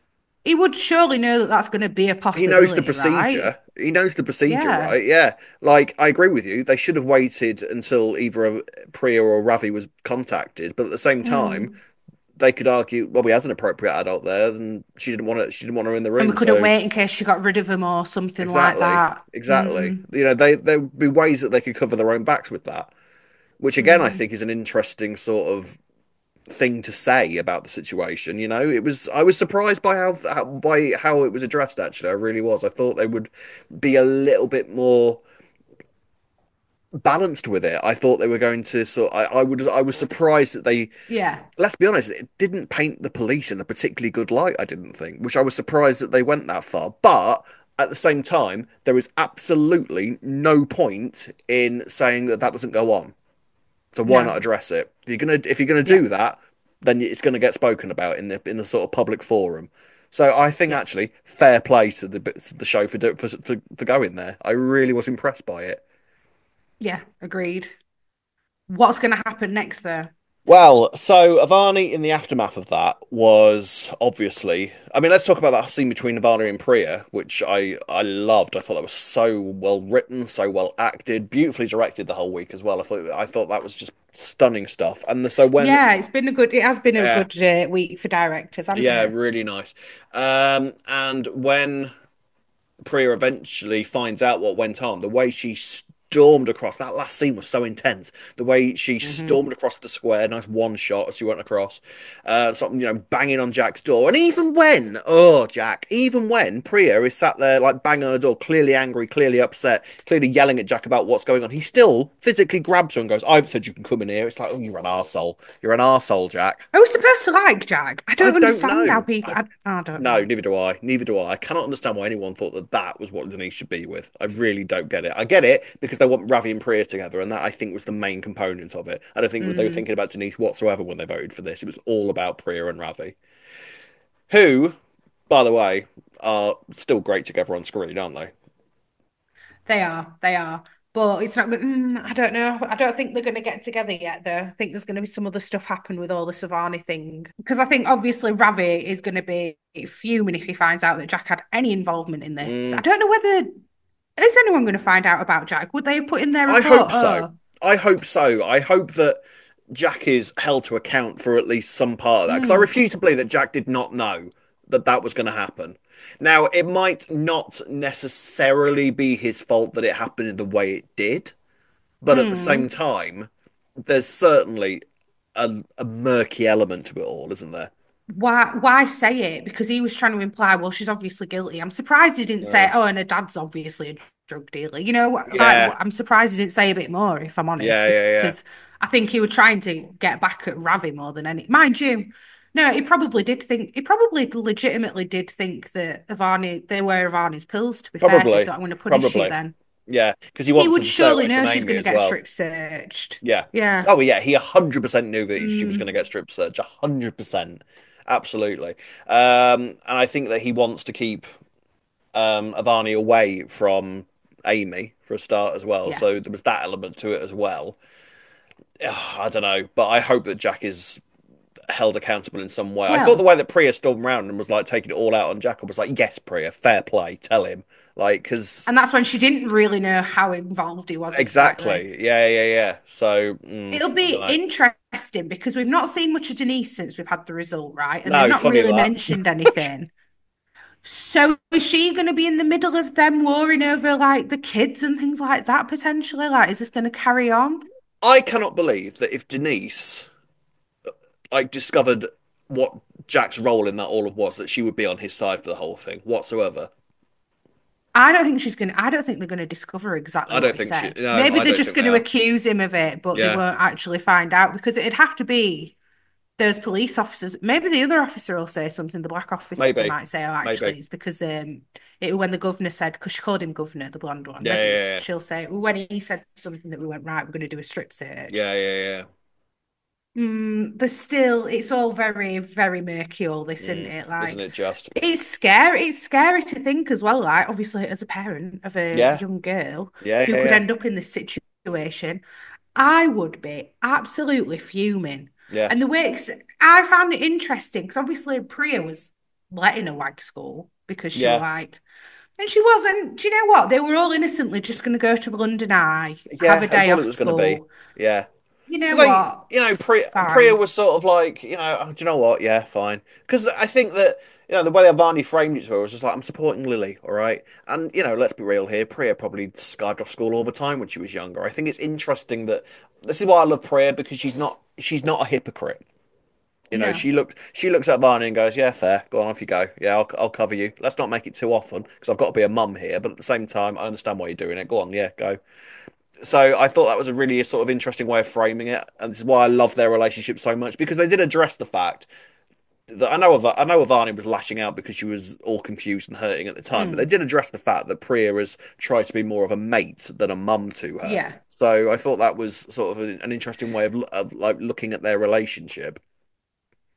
Speaker 2: He would surely know that that's going to be a
Speaker 1: He knows the
Speaker 2: possibility, right?
Speaker 1: procedure. He knows the procedure,
Speaker 2: Yeah.
Speaker 1: right? Yeah. Like, I agree with you. They should have waited until either a, Priya or Ravi was contacted, but at the same time,
Speaker 2: Mm.
Speaker 1: they could argue, well, we had an appropriate adult there, and she didn't want to. She didn't want her in the
Speaker 2: And we
Speaker 1: room,
Speaker 2: couldn't
Speaker 1: so
Speaker 2: wait in case she got rid of him or something like
Speaker 1: exactly,
Speaker 2: that.
Speaker 1: exactly.
Speaker 2: Mm.
Speaker 1: You know, they there would be ways that they could cover their own backs with that, which again I
Speaker 2: Mm.
Speaker 1: think is an interesting sort of thing to say about the situation. You know, it was I was surprised by how, how by how it was addressed. Actually, I really was. I thought they would be a little bit more balanced with it. I thought they were going to sort. I, I would. I was surprised that they.
Speaker 2: Yeah.
Speaker 1: Let's be honest, it didn't paint the police in a particularly good light. I didn't think, which I was surprised that they went that far. But at the same time, there is absolutely no point in saying that that doesn't go on. So why
Speaker 2: No.
Speaker 1: not address it? If you're gonna if you're gonna
Speaker 2: Yeah.
Speaker 1: do that, then it's going to get spoken about in the in the sort of public forum. So I think
Speaker 2: Yeah.
Speaker 1: actually fair play to the to the show for, do- for for for going there. I really was impressed by it.
Speaker 2: Yeah, agreed. What's going to happen next, though?
Speaker 1: Well, so Avani in the aftermath of that was obviously. I mean, let's talk about that scene between Avani and Priya, which I I loved. I thought that was so well written, so well acted, beautifully directed the whole week as well. I thought I thought that was just stunning stuff. And the, so when
Speaker 2: Yeah, it's been a good, it has been a
Speaker 1: yeah,
Speaker 2: good uh, week for directors, hasn't
Speaker 1: yeah,
Speaker 2: it?
Speaker 1: really nice. Um, and when Priya eventually finds out what went on, the way she stormed across that last scene was so intense. The way she
Speaker 2: Hmm.
Speaker 1: stormed across the square, nice one shot as she went across, uh, something you know, banging on Jack's door. And even when, oh Jack, even when Priya is sat there like banging on the door, clearly angry, clearly upset, clearly yelling at Jack about what's going on, he still physically grabs her and goes, "I've said you can come in here." It's like, oh, you're an arsehole. You're an arsehole, Jack.
Speaker 2: I was supposed to like Jack. I
Speaker 1: I
Speaker 2: don't
Speaker 1: don't
Speaker 2: understand how
Speaker 1: know.
Speaker 2: people,
Speaker 1: I,
Speaker 2: I, I don't
Speaker 1: no,
Speaker 2: know.
Speaker 1: neither do I. Neither do I. I cannot understand why anyone thought that that was what Denise should be with. I really don't get it. I get it because they want Ravi and Priya together, and that I think was the main component of it. I don't think they were
Speaker 2: Mm,
Speaker 1: thinking about Denise whatsoever when they voted for this. It was all about Priya and Ravi, who, by the way, are still great together on screen, aren't they?
Speaker 2: they are, they are. But it's not good. Mm, I don't know. I don't think they're going to get together yet, though. I think there's going to be some other stuff happen with all the Savani thing. Because I think obviously Ravi is going to be fuming if he finds out that Jack had any involvement in this. I
Speaker 1: Mm,
Speaker 2: don't know whether is anyone going to find out about Jack? Would they have put in their
Speaker 1: I
Speaker 2: report?
Speaker 1: hope so.
Speaker 2: Oh,
Speaker 1: I hope so. I hope that Jack is held to account for at least some part of that because I
Speaker 2: mm,
Speaker 1: refuse to believe that Jack did not know that that was going to happen. Now, it might not necessarily be his fault that it happened in the way it did, but at the same
Speaker 2: mm.
Speaker 1: time, there's certainly a, a murky element to it all, isn't there?
Speaker 2: Why why say it? Because he was trying to imply, well, she's obviously guilty. I'm surprised he didn't say,
Speaker 1: Uh,
Speaker 2: oh, and her dad's obviously a drug dealer. You know, like
Speaker 1: yeah,
Speaker 2: I'm surprised he didn't say a bit more, if I'm honest,
Speaker 1: yeah, yeah, yeah.
Speaker 2: because I think he was trying to get back at Ravi more than any. Mind you, no, he probably did think he probably legitimately did think that Avani they were Avani's pills, to be fair. So he
Speaker 1: Probably,
Speaker 2: thought, I'm going to punish you
Speaker 1: probably.
Speaker 2: then.
Speaker 1: Yeah, because he
Speaker 2: He
Speaker 1: wants her
Speaker 2: would
Speaker 1: to stay
Speaker 2: surely
Speaker 1: away from
Speaker 2: know she's
Speaker 1: Amy
Speaker 2: going to
Speaker 1: as
Speaker 2: get
Speaker 1: well.
Speaker 2: strip searched.
Speaker 1: Yeah.
Speaker 2: Yeah.
Speaker 1: Oh, yeah. He one hundred percent knew that she was going to
Speaker 2: Mm,
Speaker 1: get strip search. one hundred percent. Absolutely. Um, and I think that he wants to keep um, Avani away from Amy for a start as well.
Speaker 2: yeah.
Speaker 1: So there was that element to it as well. Ugh, I don't know, but I hope that Jack is held accountable in some way. I thought the
Speaker 2: Well,
Speaker 1: way that Priya stormed around and was like taking it all out on Jack, I was like, yes, Priya, fair play, tell him. Like, because
Speaker 2: and that's when she didn't really know how involved he was exactly.
Speaker 1: exactly. Yeah, yeah, yeah. So, mm,
Speaker 2: It'll
Speaker 1: I
Speaker 2: be
Speaker 1: don't know.
Speaker 2: interesting because we've not seen much of Denise since we've had the result, right? And they've
Speaker 1: No,
Speaker 2: not
Speaker 1: funny
Speaker 2: really
Speaker 1: that.
Speaker 2: mentioned anything. So is she going to be in the middle of them warring over like the kids and things like that potentially? Like, is this going to carry on?
Speaker 1: I cannot believe that if Denise like discovered what Jack's role in that all of was, that she would be on his side for the whole thing whatsoever.
Speaker 2: I don't think she's going to, I don't think they're going to discover exactly
Speaker 1: I
Speaker 2: what
Speaker 1: don't
Speaker 2: he
Speaker 1: think she.
Speaker 2: said.
Speaker 1: No,
Speaker 2: Maybe
Speaker 1: I
Speaker 2: they're
Speaker 1: don't
Speaker 2: just
Speaker 1: think they
Speaker 2: going to
Speaker 1: are.
Speaker 2: accuse him of it, but they
Speaker 1: Yeah,
Speaker 2: won't actually find out because it'd have to be those police officers. Maybe the other officer will say something. The black officer
Speaker 1: maybe,
Speaker 2: might say, "Oh,
Speaker 1: maybe.
Speaker 2: actually, it's because um, it when the governor said because she called him governor, the blonde one.
Speaker 1: Yeah,
Speaker 2: Maybe
Speaker 1: yeah,
Speaker 2: she'll say well, when he said something that we went right. We're going to do a strip search.
Speaker 1: yeah, yeah, yeah.
Speaker 2: Mm, there's still it's all very very murky. All this,
Speaker 1: Yeah.
Speaker 2: isn't
Speaker 1: Mm,
Speaker 2: it?
Speaker 1: isn't
Speaker 2: Like
Speaker 1: it just?
Speaker 2: it's scary. It's scary to think as well. Like obviously, as a parent of a
Speaker 1: Yeah,
Speaker 2: young girl
Speaker 1: yeah,
Speaker 2: who
Speaker 1: yeah,
Speaker 2: could
Speaker 1: yeah,
Speaker 2: end up in this situation, I would be absolutely fuming.
Speaker 1: yeah,
Speaker 2: And the way it's, I found it interesting because obviously Priya was letting a wag school because she was
Speaker 1: yeah,
Speaker 2: like, and she wasn't. Do you know what? They were all innocently just going to go to the London Eye, have
Speaker 1: yeah.
Speaker 2: a
Speaker 1: That's
Speaker 2: day
Speaker 1: all it
Speaker 2: off
Speaker 1: was going to be.
Speaker 2: school.
Speaker 1: Yeah.
Speaker 2: You know
Speaker 1: Because I,
Speaker 2: what?
Speaker 1: you know, Priya, Priya
Speaker 2: Fine.
Speaker 1: was sort of like, you know, oh, do you know what? Yeah, fine. Because I think that, you know, the way Avani framed it to her was just like, I'm supporting Lily, all right? And, you know, let's be real here. Priya probably skived off school all the time when she was younger. I think it's interesting that this is why I love Priya because she's not she's not a hypocrite. You know,
Speaker 2: No.
Speaker 1: she looks she looks at Barney and goes, "Yeah, fair. Go on, off you go. Yeah, I'll I'll cover you. Let's not make it too often because I've got to be a mum here, but at the same time, I understand why you're doing it. Go on, yeah, go." So I thought that was a really sort of interesting way of framing it, and this is why I love their relationship so much because they did address the fact that I know Av- I know Avani was lashing out because she was all confused and hurting at the time, but they
Speaker 2: Mm.
Speaker 1: did address the fact that Priya has tried to be more of a mate than a mum to her.
Speaker 2: Yeah.
Speaker 1: So I thought that was sort of an, an interesting way of, of like looking at their relationship.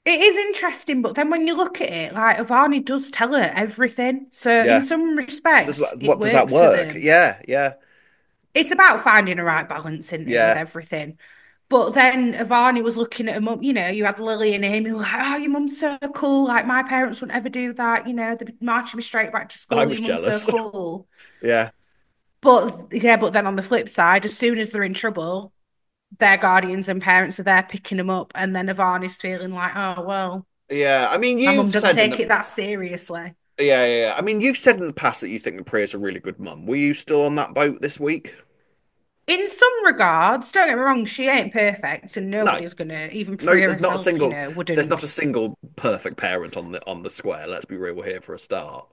Speaker 2: It is interesting, but then when you look at it, like Avani does tell her everything. So in
Speaker 1: Yeah.
Speaker 2: some
Speaker 1: Does
Speaker 2: respects,
Speaker 1: that,
Speaker 2: it
Speaker 1: what does that
Speaker 2: works for
Speaker 1: work?
Speaker 2: them.
Speaker 1: Yeah, yeah,
Speaker 2: It's about finding a right balance, isn't it, with
Speaker 1: yeah.
Speaker 2: everything? But then Avani was looking at her mum, you know, you had Lily and Amy who were like, oh, your mum's so cool. Like, my parents wouldn't ever do that. You know, they'd be marching me straight back to
Speaker 1: I
Speaker 2: school.
Speaker 1: was
Speaker 2: Your mum's so
Speaker 1: jealous.
Speaker 2: cool.
Speaker 1: Yeah,
Speaker 2: But yeah, but then on the flip side, as soon as they're in trouble, their guardians and parents are there picking them up. And then Avani's feeling like, oh, well,
Speaker 1: yeah. I mean,
Speaker 2: my mum
Speaker 1: you've
Speaker 2: doesn't
Speaker 1: said in
Speaker 2: take
Speaker 1: the
Speaker 2: it that seriously.
Speaker 1: yeah, yeah, yeah. I mean, you've said in the past that you think that Priya's a really good mum. Were you still on that boat this week?
Speaker 2: In some regards, don't get me wrong, she ain't perfect, and
Speaker 1: No,
Speaker 2: nobody's gonna, even
Speaker 1: no.
Speaker 2: Priya
Speaker 1: There's not a
Speaker 2: herself, you
Speaker 1: single.
Speaker 2: know,
Speaker 1: There's not a
Speaker 2: wouldn't.
Speaker 1: single perfect parent on the on the square. Let's be real here for a start.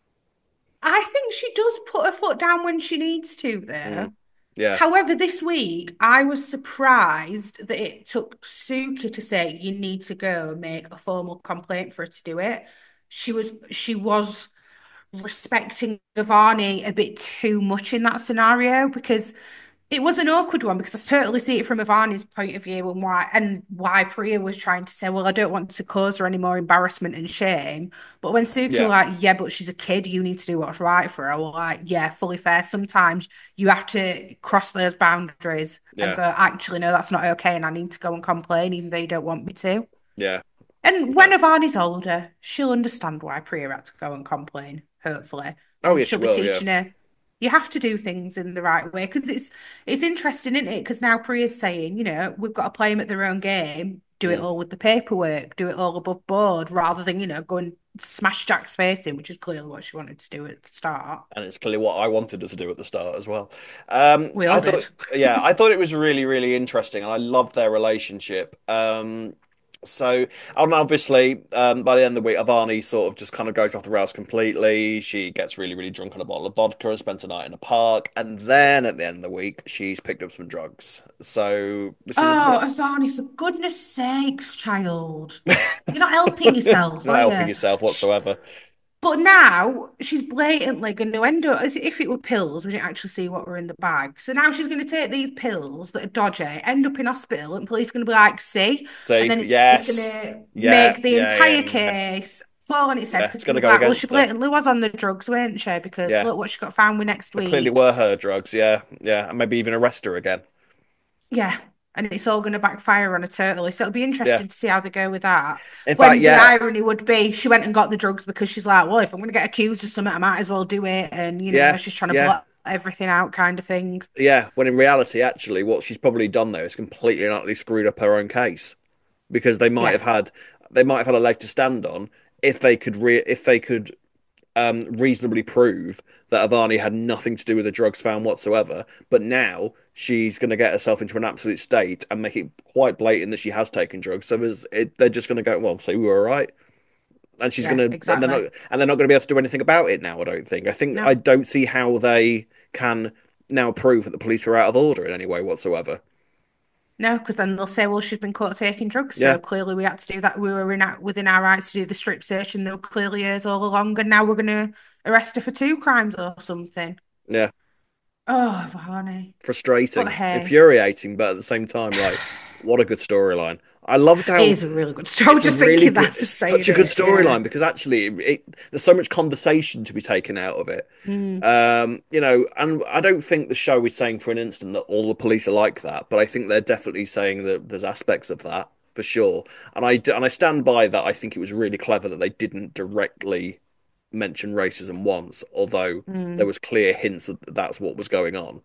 Speaker 2: I think she does put her foot down when she needs to,
Speaker 1: Mm,
Speaker 2: though.
Speaker 1: yeah,
Speaker 2: However, this week I was surprised that it took Suki to say you need to go and make a formal complaint for her to do it. She was she was respecting Giovanni a bit too much in that scenario because it was an awkward one because I totally see it from Ivani's point of view and why and why Priya was trying to say, well, I don't want to cause her any more embarrassment and shame. But when Suki were
Speaker 1: yeah,
Speaker 2: like, yeah, but she's a kid, you need to do what's right for her. Well, like, yeah, fully fair. Sometimes you have to cross those boundaries and
Speaker 1: yeah,
Speaker 2: go, actually, no, that's not okay, and I need to go and complain, even though you don't want me to.
Speaker 1: yeah,
Speaker 2: And when
Speaker 1: yeah.
Speaker 2: Ivani's older, she'll understand why Priya had to go and complain, hopefully.
Speaker 1: Oh,
Speaker 2: And
Speaker 1: yes,
Speaker 2: she'll
Speaker 1: you
Speaker 2: be
Speaker 1: will. Yeah.
Speaker 2: teaching her you have to do things in the right way because it's it's interesting, isn't it? Because now Priya's saying, you know, we've got to play them at their own game, do it
Speaker 1: Mm.
Speaker 2: all with the paperwork, do it all above board, rather than, you know, go and smash Jack's face in, which is clearly what she wanted to do at the start.
Speaker 1: And it's clearly what I wanted us to do at the start as well. Um,
Speaker 2: We
Speaker 1: I
Speaker 2: all
Speaker 1: thought,
Speaker 2: did.
Speaker 1: yeah, I thought it was really, really interesting, and I loved their relationship. Um, so, and obviously, um, by the end of the week, Avani sort of just kind of goes off the rails completely. She gets really, really drunk on a bottle of vodka and spends a night in a park, and then at the end of the week, she's picked up some drugs. So this is a
Speaker 2: Oh,
Speaker 1: bit
Speaker 2: Azani, for goodness sakes, child. You're not helping yourself,
Speaker 1: not
Speaker 2: are
Speaker 1: helping
Speaker 2: you?
Speaker 1: yourself
Speaker 2: Sh-
Speaker 1: whatsoever.
Speaker 2: But now she's blatantly going to end up, as if it were pills, we didn't actually see what were in the bag. So now she's going to take these pills that are dodgy, end up in hospital, and police are going to be like, see? And
Speaker 1: See,
Speaker 2: then it's going
Speaker 1: yes,
Speaker 2: to
Speaker 1: yeah,
Speaker 2: make the
Speaker 1: yeah, yeah,
Speaker 2: entire
Speaker 1: yeah,
Speaker 2: case fall on its head
Speaker 1: yeah.
Speaker 2: because
Speaker 1: It's
Speaker 2: they're
Speaker 1: going
Speaker 2: going
Speaker 1: to
Speaker 2: to be
Speaker 1: go
Speaker 2: like, well, she
Speaker 1: against her.
Speaker 2: blatantly was on the drugs, weren't she? Because
Speaker 1: Yeah.
Speaker 2: look what she got found with next
Speaker 1: They clearly
Speaker 2: week.
Speaker 1: were her drugs, yeah, yeah, and maybe even arrest her again.
Speaker 2: Yeah. And it's all going to backfire on her totally. So it'll be
Speaker 1: Yeah.
Speaker 2: interesting to see how they go with that.
Speaker 1: In fact,
Speaker 2: When the
Speaker 1: yeah,
Speaker 2: irony would be she went and got the drugs because she's like, well, if I'm going to get accused of something, I might as well do it. And, you know,
Speaker 1: yeah,
Speaker 2: she's trying to
Speaker 1: yeah,
Speaker 2: blot everything out kind of thing.
Speaker 1: yeah. When in reality, actually, what she's probably done there is completely and utterly screwed up her own case because they might
Speaker 2: Yeah.
Speaker 1: have had they might have had a leg to stand on if they could re if they could um reasonably prove that Avani had nothing to do with the drugs found whatsoever. But now she's going to get herself into an absolute state and make it quite blatant that she has taken drugs. So there's, it, they're just going to go, well, so we were all right. And she's
Speaker 2: Yeah,
Speaker 1: gonna and they're not
Speaker 2: exactly.
Speaker 1: and they're not gonna be able to do anything about it now. I don't think. I think I
Speaker 2: No,
Speaker 1: don't see how they can now prove that the police were out of order in any way whatsoever.
Speaker 2: no, because then they'll say, well, she's been caught taking drugs.
Speaker 1: Yeah,
Speaker 2: So clearly we had to do that. We were in our, within our rights to do the strip search and they were clearly hers all along. And now we're going to arrest her for two crimes or something.
Speaker 1: yeah,
Speaker 2: Oh, Varney. But
Speaker 1: frustrating,
Speaker 2: hey.
Speaker 1: infuriating, but at the same time, like, what a good storyline. I loved
Speaker 2: It
Speaker 1: how
Speaker 2: is a really good story. I was
Speaker 1: it's a
Speaker 2: just
Speaker 1: really
Speaker 2: thinking
Speaker 1: good,
Speaker 2: that
Speaker 1: it's
Speaker 2: for saying
Speaker 1: such a good
Speaker 2: it. Yeah.
Speaker 1: storyline because actually, it, it, there's so much conversation to be taken out of it.
Speaker 2: Mm,
Speaker 1: Um, you know, and I don't think the show is saying for an instant that all the police are like that, but I think they're definitely saying that there's aspects of that for sure. And I d- and I stand by that. I think it was really clever that they didn't directly mention racism once, although there
Speaker 2: mm.
Speaker 1: was clear hints that that's what was going on.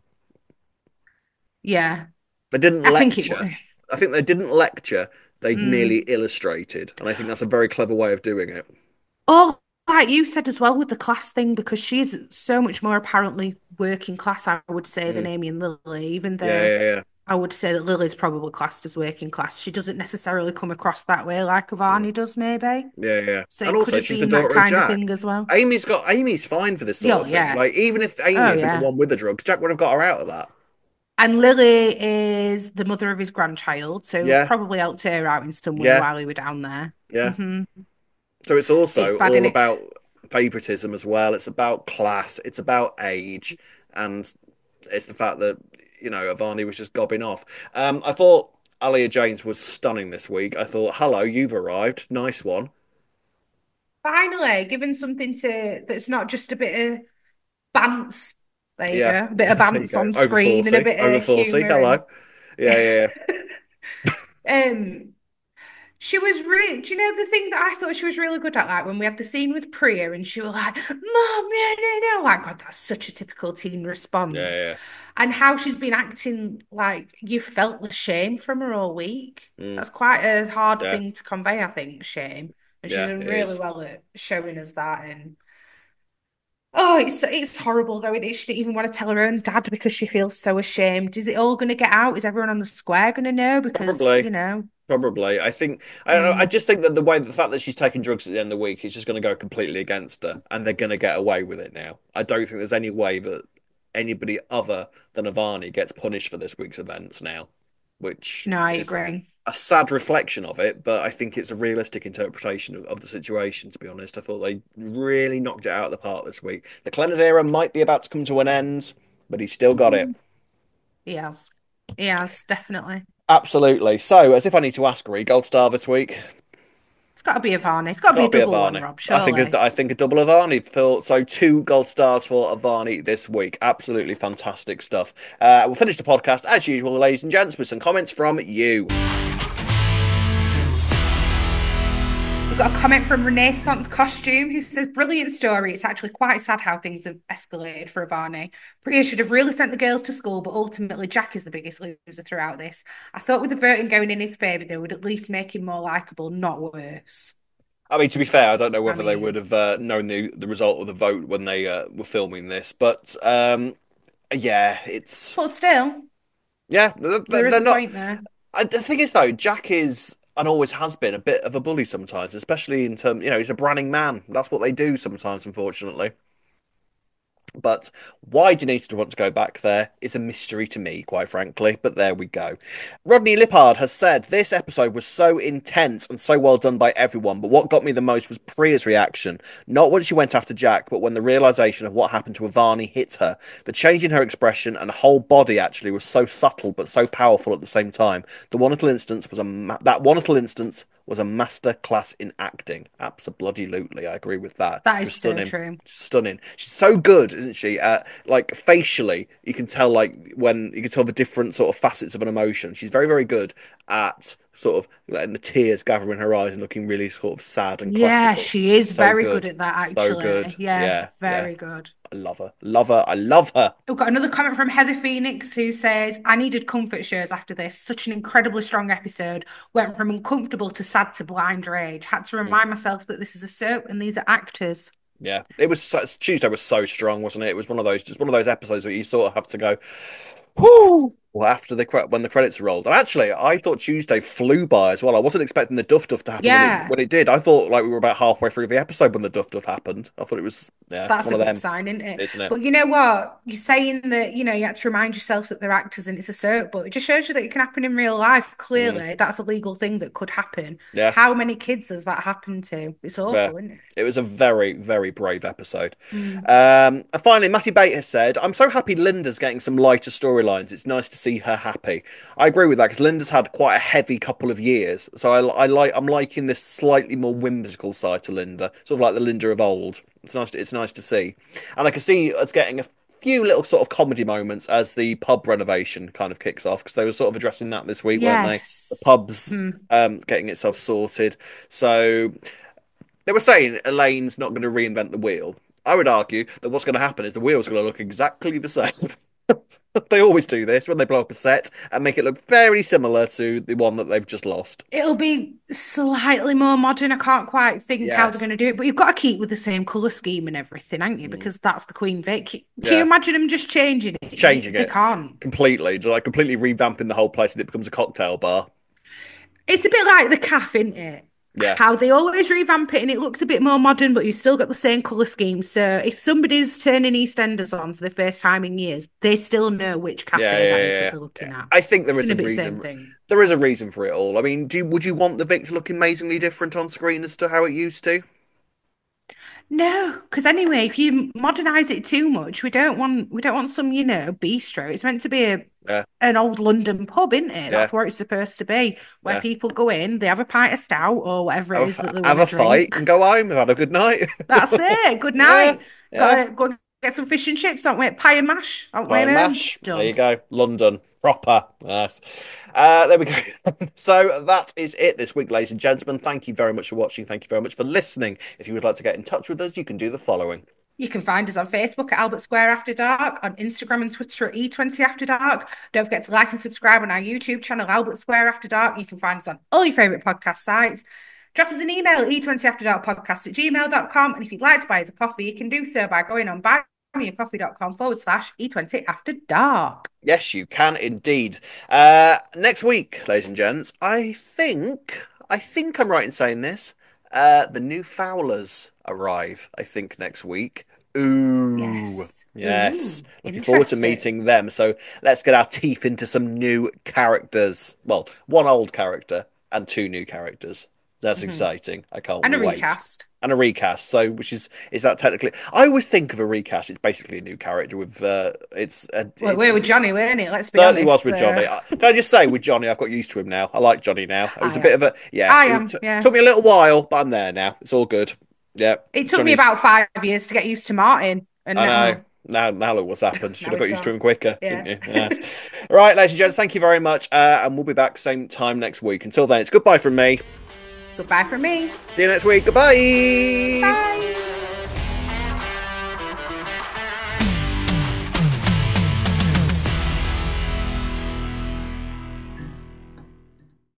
Speaker 2: Yeah.
Speaker 1: They didn't
Speaker 2: I think it
Speaker 1: lecture.
Speaker 2: was.
Speaker 1: I think they didn't lecture. They merely
Speaker 2: Mm.
Speaker 1: illustrated, and I think that's a very clever way of doing it.
Speaker 2: Oh, like you said as well with the class thing, because she's so much more apparently working class, I would say, than
Speaker 1: Mm.
Speaker 2: Amy and Lily, even
Speaker 1: Yeah,
Speaker 2: though
Speaker 1: yeah, yeah.
Speaker 2: I would say that Lily's probably classed as working class. She doesn't necessarily come across that way like
Speaker 1: Mm.
Speaker 2: Avani does, maybe.
Speaker 1: Yeah, yeah.
Speaker 2: So
Speaker 1: And
Speaker 2: it could
Speaker 1: also,
Speaker 2: have
Speaker 1: she's the
Speaker 2: been that
Speaker 1: daughter of
Speaker 2: kind of
Speaker 1: Jack.
Speaker 2: thing as well.
Speaker 1: Amy's got Amy's fine for this sort
Speaker 2: Yeah, oh,
Speaker 1: of thing.
Speaker 2: yeah.
Speaker 1: Like, even if Amy
Speaker 2: Oh,
Speaker 1: had been the
Speaker 2: yeah.
Speaker 1: one with the drugs, Jack would have got her out of that.
Speaker 2: And Lily is the mother of his grandchild, so
Speaker 1: Yeah,
Speaker 2: probably helped her out in some way
Speaker 1: yeah,
Speaker 2: while we were down there.
Speaker 1: yeah.
Speaker 2: Hmm.
Speaker 1: So it's
Speaker 2: It's
Speaker 1: also
Speaker 2: bad,
Speaker 1: all
Speaker 2: innit?
Speaker 1: about favoritism as well. It's about class. It's about age, and it's the fact that you know Avani was just gobbing off. Um, I thought Alia James was stunning this week. I thought, hello, you've arrived. Nice one.
Speaker 2: Finally, given something to that's not just a bit of bants. There you
Speaker 1: Yeah,
Speaker 2: go. A bit of
Speaker 1: there you
Speaker 2: bants
Speaker 1: go.
Speaker 2: on
Speaker 1: Over
Speaker 2: screen and a
Speaker 1: forty.
Speaker 2: bit
Speaker 1: Over
Speaker 2: of
Speaker 1: forty.
Speaker 2: humour
Speaker 1: Hello.
Speaker 2: and
Speaker 1: Yeah, yeah,
Speaker 2: um she was really, do you know the thing that I thought she was really good at, like when we had the scene with Priya and she was like, Mom, no, no, no. Like, God, that's such a typical teen
Speaker 1: yeah,
Speaker 2: response.
Speaker 1: yeah,
Speaker 2: And how she's been acting like you felt the shame from her all week.
Speaker 1: yeah. Mm,
Speaker 2: That's quite a hard
Speaker 1: yeah,
Speaker 2: thing to convey, I think, shame. And she's
Speaker 1: yeah,
Speaker 2: done
Speaker 1: it
Speaker 2: really
Speaker 1: is.
Speaker 2: well at showing us that. And oh, it's it's horrible though. It, she didn't even want to tell her own dad because she feels so ashamed. Is it all going to get out? Is everyone on the square going to know? Because,
Speaker 1: Probably.
Speaker 2: you know,
Speaker 1: Probably. I think I don't know. I
Speaker 2: mm,
Speaker 1: just think that the way the fact that she's taking drugs at the end of the week is just going to go completely against her, and they're going to get away with it now. I don't think there's any way that anybody other than Avani gets punished for this week's events now, which
Speaker 2: no, I
Speaker 1: is
Speaker 2: agree.
Speaker 1: a sad reflection of it. But I think it's a realistic interpretation of, of the situation. To be honest, I thought they really knocked it out of the park this week. The Clement era might be about to come to an end, but he's still got it.
Speaker 2: Mm. He has. He has, definitely.
Speaker 1: Absolutely. So, as if I need to ask, Ree, gold star this week.
Speaker 2: It's got to be a Varney. It's got to be
Speaker 1: Got
Speaker 2: a
Speaker 1: to be
Speaker 2: double one,
Speaker 1: Avani.
Speaker 2: Rob,
Speaker 1: I think
Speaker 2: surely.
Speaker 1: I think a double Avani for so two gold stars for Avani this week. Absolutely fantastic stuff. Uh, we'll finish the podcast as usual, ladies and gents, with some comments from you.
Speaker 2: We've got a comment from Renaissance Costume who says, brilliant story. It's actually quite sad how things have escalated for Varney. Priya should have really sent the girls to school, but ultimately Jack is the biggest loser throughout this. I thought with the voting going in his favour, they would at least make him more likeable, not worse.
Speaker 1: I mean, to be fair, I don't know
Speaker 2: I
Speaker 1: whether they would
Speaker 2: mean,
Speaker 1: have uh, known the, the result of the vote when they uh, were filming this, but um, yeah, it's
Speaker 2: but still,
Speaker 1: yeah, they're,
Speaker 2: there is
Speaker 1: they're
Speaker 2: a
Speaker 1: not.
Speaker 2: point there.
Speaker 1: I, the thing is, though, Jack is and always has been a bit of a bully sometimes, especially in terms, you know, he's a branning man. That's what they do sometimes, unfortunately. But why Denise would want to go back there is a mystery to me, quite frankly. But there we go. Rodney Lippard has said this episode was so intense and so well done by everyone. But what got me the most was Priya's reaction. Not when she went after Jack, but when the realization of what happened to Avani hit her. The change in her expression and whole body actually was so subtle but so powerful at the same time. The one little instance was a ma- that one little instance was a master class in acting. Absolutely, I agree with that.
Speaker 2: That
Speaker 1: She
Speaker 2: is
Speaker 1: was
Speaker 2: so
Speaker 1: stunning,
Speaker 2: true.
Speaker 1: stunning. She's so good, isn't she? Uh, like facially, you can tell like when you can tell the different sort of facets of an emotion. She's very, very good at sort of letting the tears gather in her eyes and looking really sort of sad and
Speaker 2: Yeah,
Speaker 1: classical.
Speaker 2: she is
Speaker 1: So
Speaker 2: very good
Speaker 1: good,
Speaker 2: at that,
Speaker 1: so good.
Speaker 2: actually. Yeah,
Speaker 1: Yeah, yeah.
Speaker 2: very good.
Speaker 1: I love her, love her. I love her.
Speaker 2: We've got another comment from Heather Phoenix who says, I needed comfort shows after this. Such an incredibly strong episode. Went from uncomfortable to sad to blind rage. Had to remind myself that this is a soap and these are actors.
Speaker 1: Yeah, it was so, Tuesday was so strong, wasn't it? It was one of those just one of those episodes where you sort of have to go, whoo, well, after the cre- when the credits rolled. And actually, I thought Tuesday flew by as well. I wasn't expecting the Duff Duff to happen when it
Speaker 2: Yeah,
Speaker 1: when it did. I thought like we were about halfway through the episode when the Duff Duff happened. I thought it was yeah,
Speaker 2: that's
Speaker 1: one
Speaker 2: a
Speaker 1: of
Speaker 2: good
Speaker 1: them,
Speaker 2: sign, isn't it?
Speaker 1: isn't it?
Speaker 2: But you know what? You're saying that, you know, you have to remind yourself that they're actors and it's a soap, but it just shows you that it can happen in real life.
Speaker 1: Mm,
Speaker 2: Clearly, that's a legal thing that could happen.
Speaker 1: yeah.
Speaker 2: How many kids has that happened to? It's
Speaker 1: Yeah.
Speaker 2: awful, isn't it?
Speaker 1: It was a very, very brave episode.
Speaker 2: Mm.
Speaker 1: Um, and finally, Matty Bate has said, I'm so happy Linda's getting some lighter storylines. It's nice to see her happy. I agree with that because Linda's had quite a heavy couple of years. So I, I like I'm liking this slightly more whimsical side to Linda, sort of like the Linda of old. It's nice to, it's nice to see. And I can see us getting a few little sort of comedy moments as the pub renovation kind of kicks off because they were sort of addressing that this week, weren't they? The
Speaker 2: Yes.
Speaker 1: pub's
Speaker 2: Mm.
Speaker 1: um, getting itself sorted. So they were saying Elaine's not going to reinvent the wheel. I would argue that what's going to happen is the wheel's going to look exactly the same. They always do this when they blow up a set and make it look very similar to the one that they've just lost.
Speaker 2: It'll be slightly more modern. I can't quite think how they're going
Speaker 1: Yes.
Speaker 2: to do it, but you've got to keep with the same colour scheme and everything, haven't you?
Speaker 1: Mm.
Speaker 2: Because that's the Queen Vic. Can you
Speaker 1: Yeah.
Speaker 2: imagine them just changing it? You-
Speaker 1: Changing
Speaker 2: They
Speaker 1: it
Speaker 2: can't.
Speaker 1: completely, like completely revamping the whole place and it becomes a cocktail bar.
Speaker 2: It's a bit like the calf, isn't it?
Speaker 1: Yeah.
Speaker 2: How they always revamp it and it looks a bit more modern, but you've still got the same colour scheme. So if somebody's turning EastEnders on for the first time in years, they still know which
Speaker 1: Yeah,
Speaker 2: cafe
Speaker 1: yeah,
Speaker 2: that is that
Speaker 1: yeah,
Speaker 2: they're
Speaker 1: yeah.
Speaker 2: looking at.
Speaker 1: I think there
Speaker 2: It's
Speaker 1: is a
Speaker 2: going to be the same
Speaker 1: reason.
Speaker 2: thing.
Speaker 1: There is a reason for it all. I mean, do would you want the Vic to look amazingly different on screen as to how it used to?
Speaker 2: No, because anyway, if you modernize it too much, we don't want we don't want some, you know, bistro. It's meant to be a
Speaker 1: Yeah.
Speaker 2: an old London pub, isn't it?
Speaker 1: Yeah.
Speaker 2: That's where it's supposed to be, where
Speaker 1: Yeah.
Speaker 2: people go in, they have a pint of stout or whatever it is
Speaker 1: Have
Speaker 2: that
Speaker 1: a,
Speaker 2: they want
Speaker 1: have
Speaker 2: to
Speaker 1: a fight
Speaker 2: drink.
Speaker 1: and go home. Have had a good night.
Speaker 2: That's it. Good
Speaker 1: Yeah.
Speaker 2: night.
Speaker 1: Yeah.
Speaker 2: Got to go and get some fish and chips, don't we? Pie and mash, don't we,
Speaker 1: Pie and
Speaker 2: Mo?
Speaker 1: mash. There
Speaker 2: Done.
Speaker 1: you go. London. Proper. Yes. Uh, there we go. So that is it this week, ladies and gentlemen. Thank you very much for watching. Thank you very much for listening. If you would like to get in touch with us, you can do the following.
Speaker 2: You can find us on Facebook at Albert Square After Dark, on Instagram and Twitter at E twenty After Dark. Don't forget to like and subscribe on our YouTube channel, Albert Square After Dark. You can find us on all your favourite podcast sites. Drop us an email at e twenty after dark podcast at gmail dot com. And if you'd like to buy us a coffee, you can do so by going on buymeacoffee.com forward slash E20 After Dark.
Speaker 1: Yes, you can indeed. Uh, next week, ladies and gents, I think, I think I'm right in saying this. Uh, the new Fowlers arrive, I think, next week. Ooh,
Speaker 2: Yes.
Speaker 1: yes.
Speaker 2: Ooh,
Speaker 1: Looking forward to
Speaker 2: interesting.
Speaker 1: meeting them. So let's get our teeth into some new characters. Well, one old character and two new characters. That's
Speaker 2: Mhm.
Speaker 1: exciting. I can't
Speaker 2: And a
Speaker 1: wait.
Speaker 2: recast.
Speaker 1: And a recast. So, which is is that technically? I always think of a recast. It's basically a new character with. Uh, it's. Uh,
Speaker 2: Well,
Speaker 1: it,
Speaker 2: we were with
Speaker 1: it
Speaker 2: Johnny, weren't it? Let's be
Speaker 1: certainly
Speaker 2: honest.
Speaker 1: was with
Speaker 2: So
Speaker 1: Johnny. I, can I just say, with Johnny, I've got used to him now. I like Johnny now. It was
Speaker 2: I
Speaker 1: a bit
Speaker 2: am.
Speaker 1: of a yeah.
Speaker 2: I
Speaker 1: It
Speaker 2: am,
Speaker 1: t-
Speaker 2: yeah.
Speaker 1: took me a little while, but I'm there now. It's all good. Yeah,
Speaker 2: It took me
Speaker 1: Johnny's.
Speaker 2: about five years to get used to Martin. And
Speaker 1: I know.
Speaker 2: now,
Speaker 1: Now, now look what's happened. Should
Speaker 2: now
Speaker 1: have
Speaker 2: he's
Speaker 1: got used to
Speaker 2: gone.
Speaker 1: him quicker, shouldn't
Speaker 2: Yeah.
Speaker 1: you? Yes. Right, ladies and gents, thank you very much, uh, and we'll be back same time next week. Until then, it's goodbye from me.
Speaker 2: Goodbye from me.
Speaker 1: See you next week. Goodbye.
Speaker 2: Bye.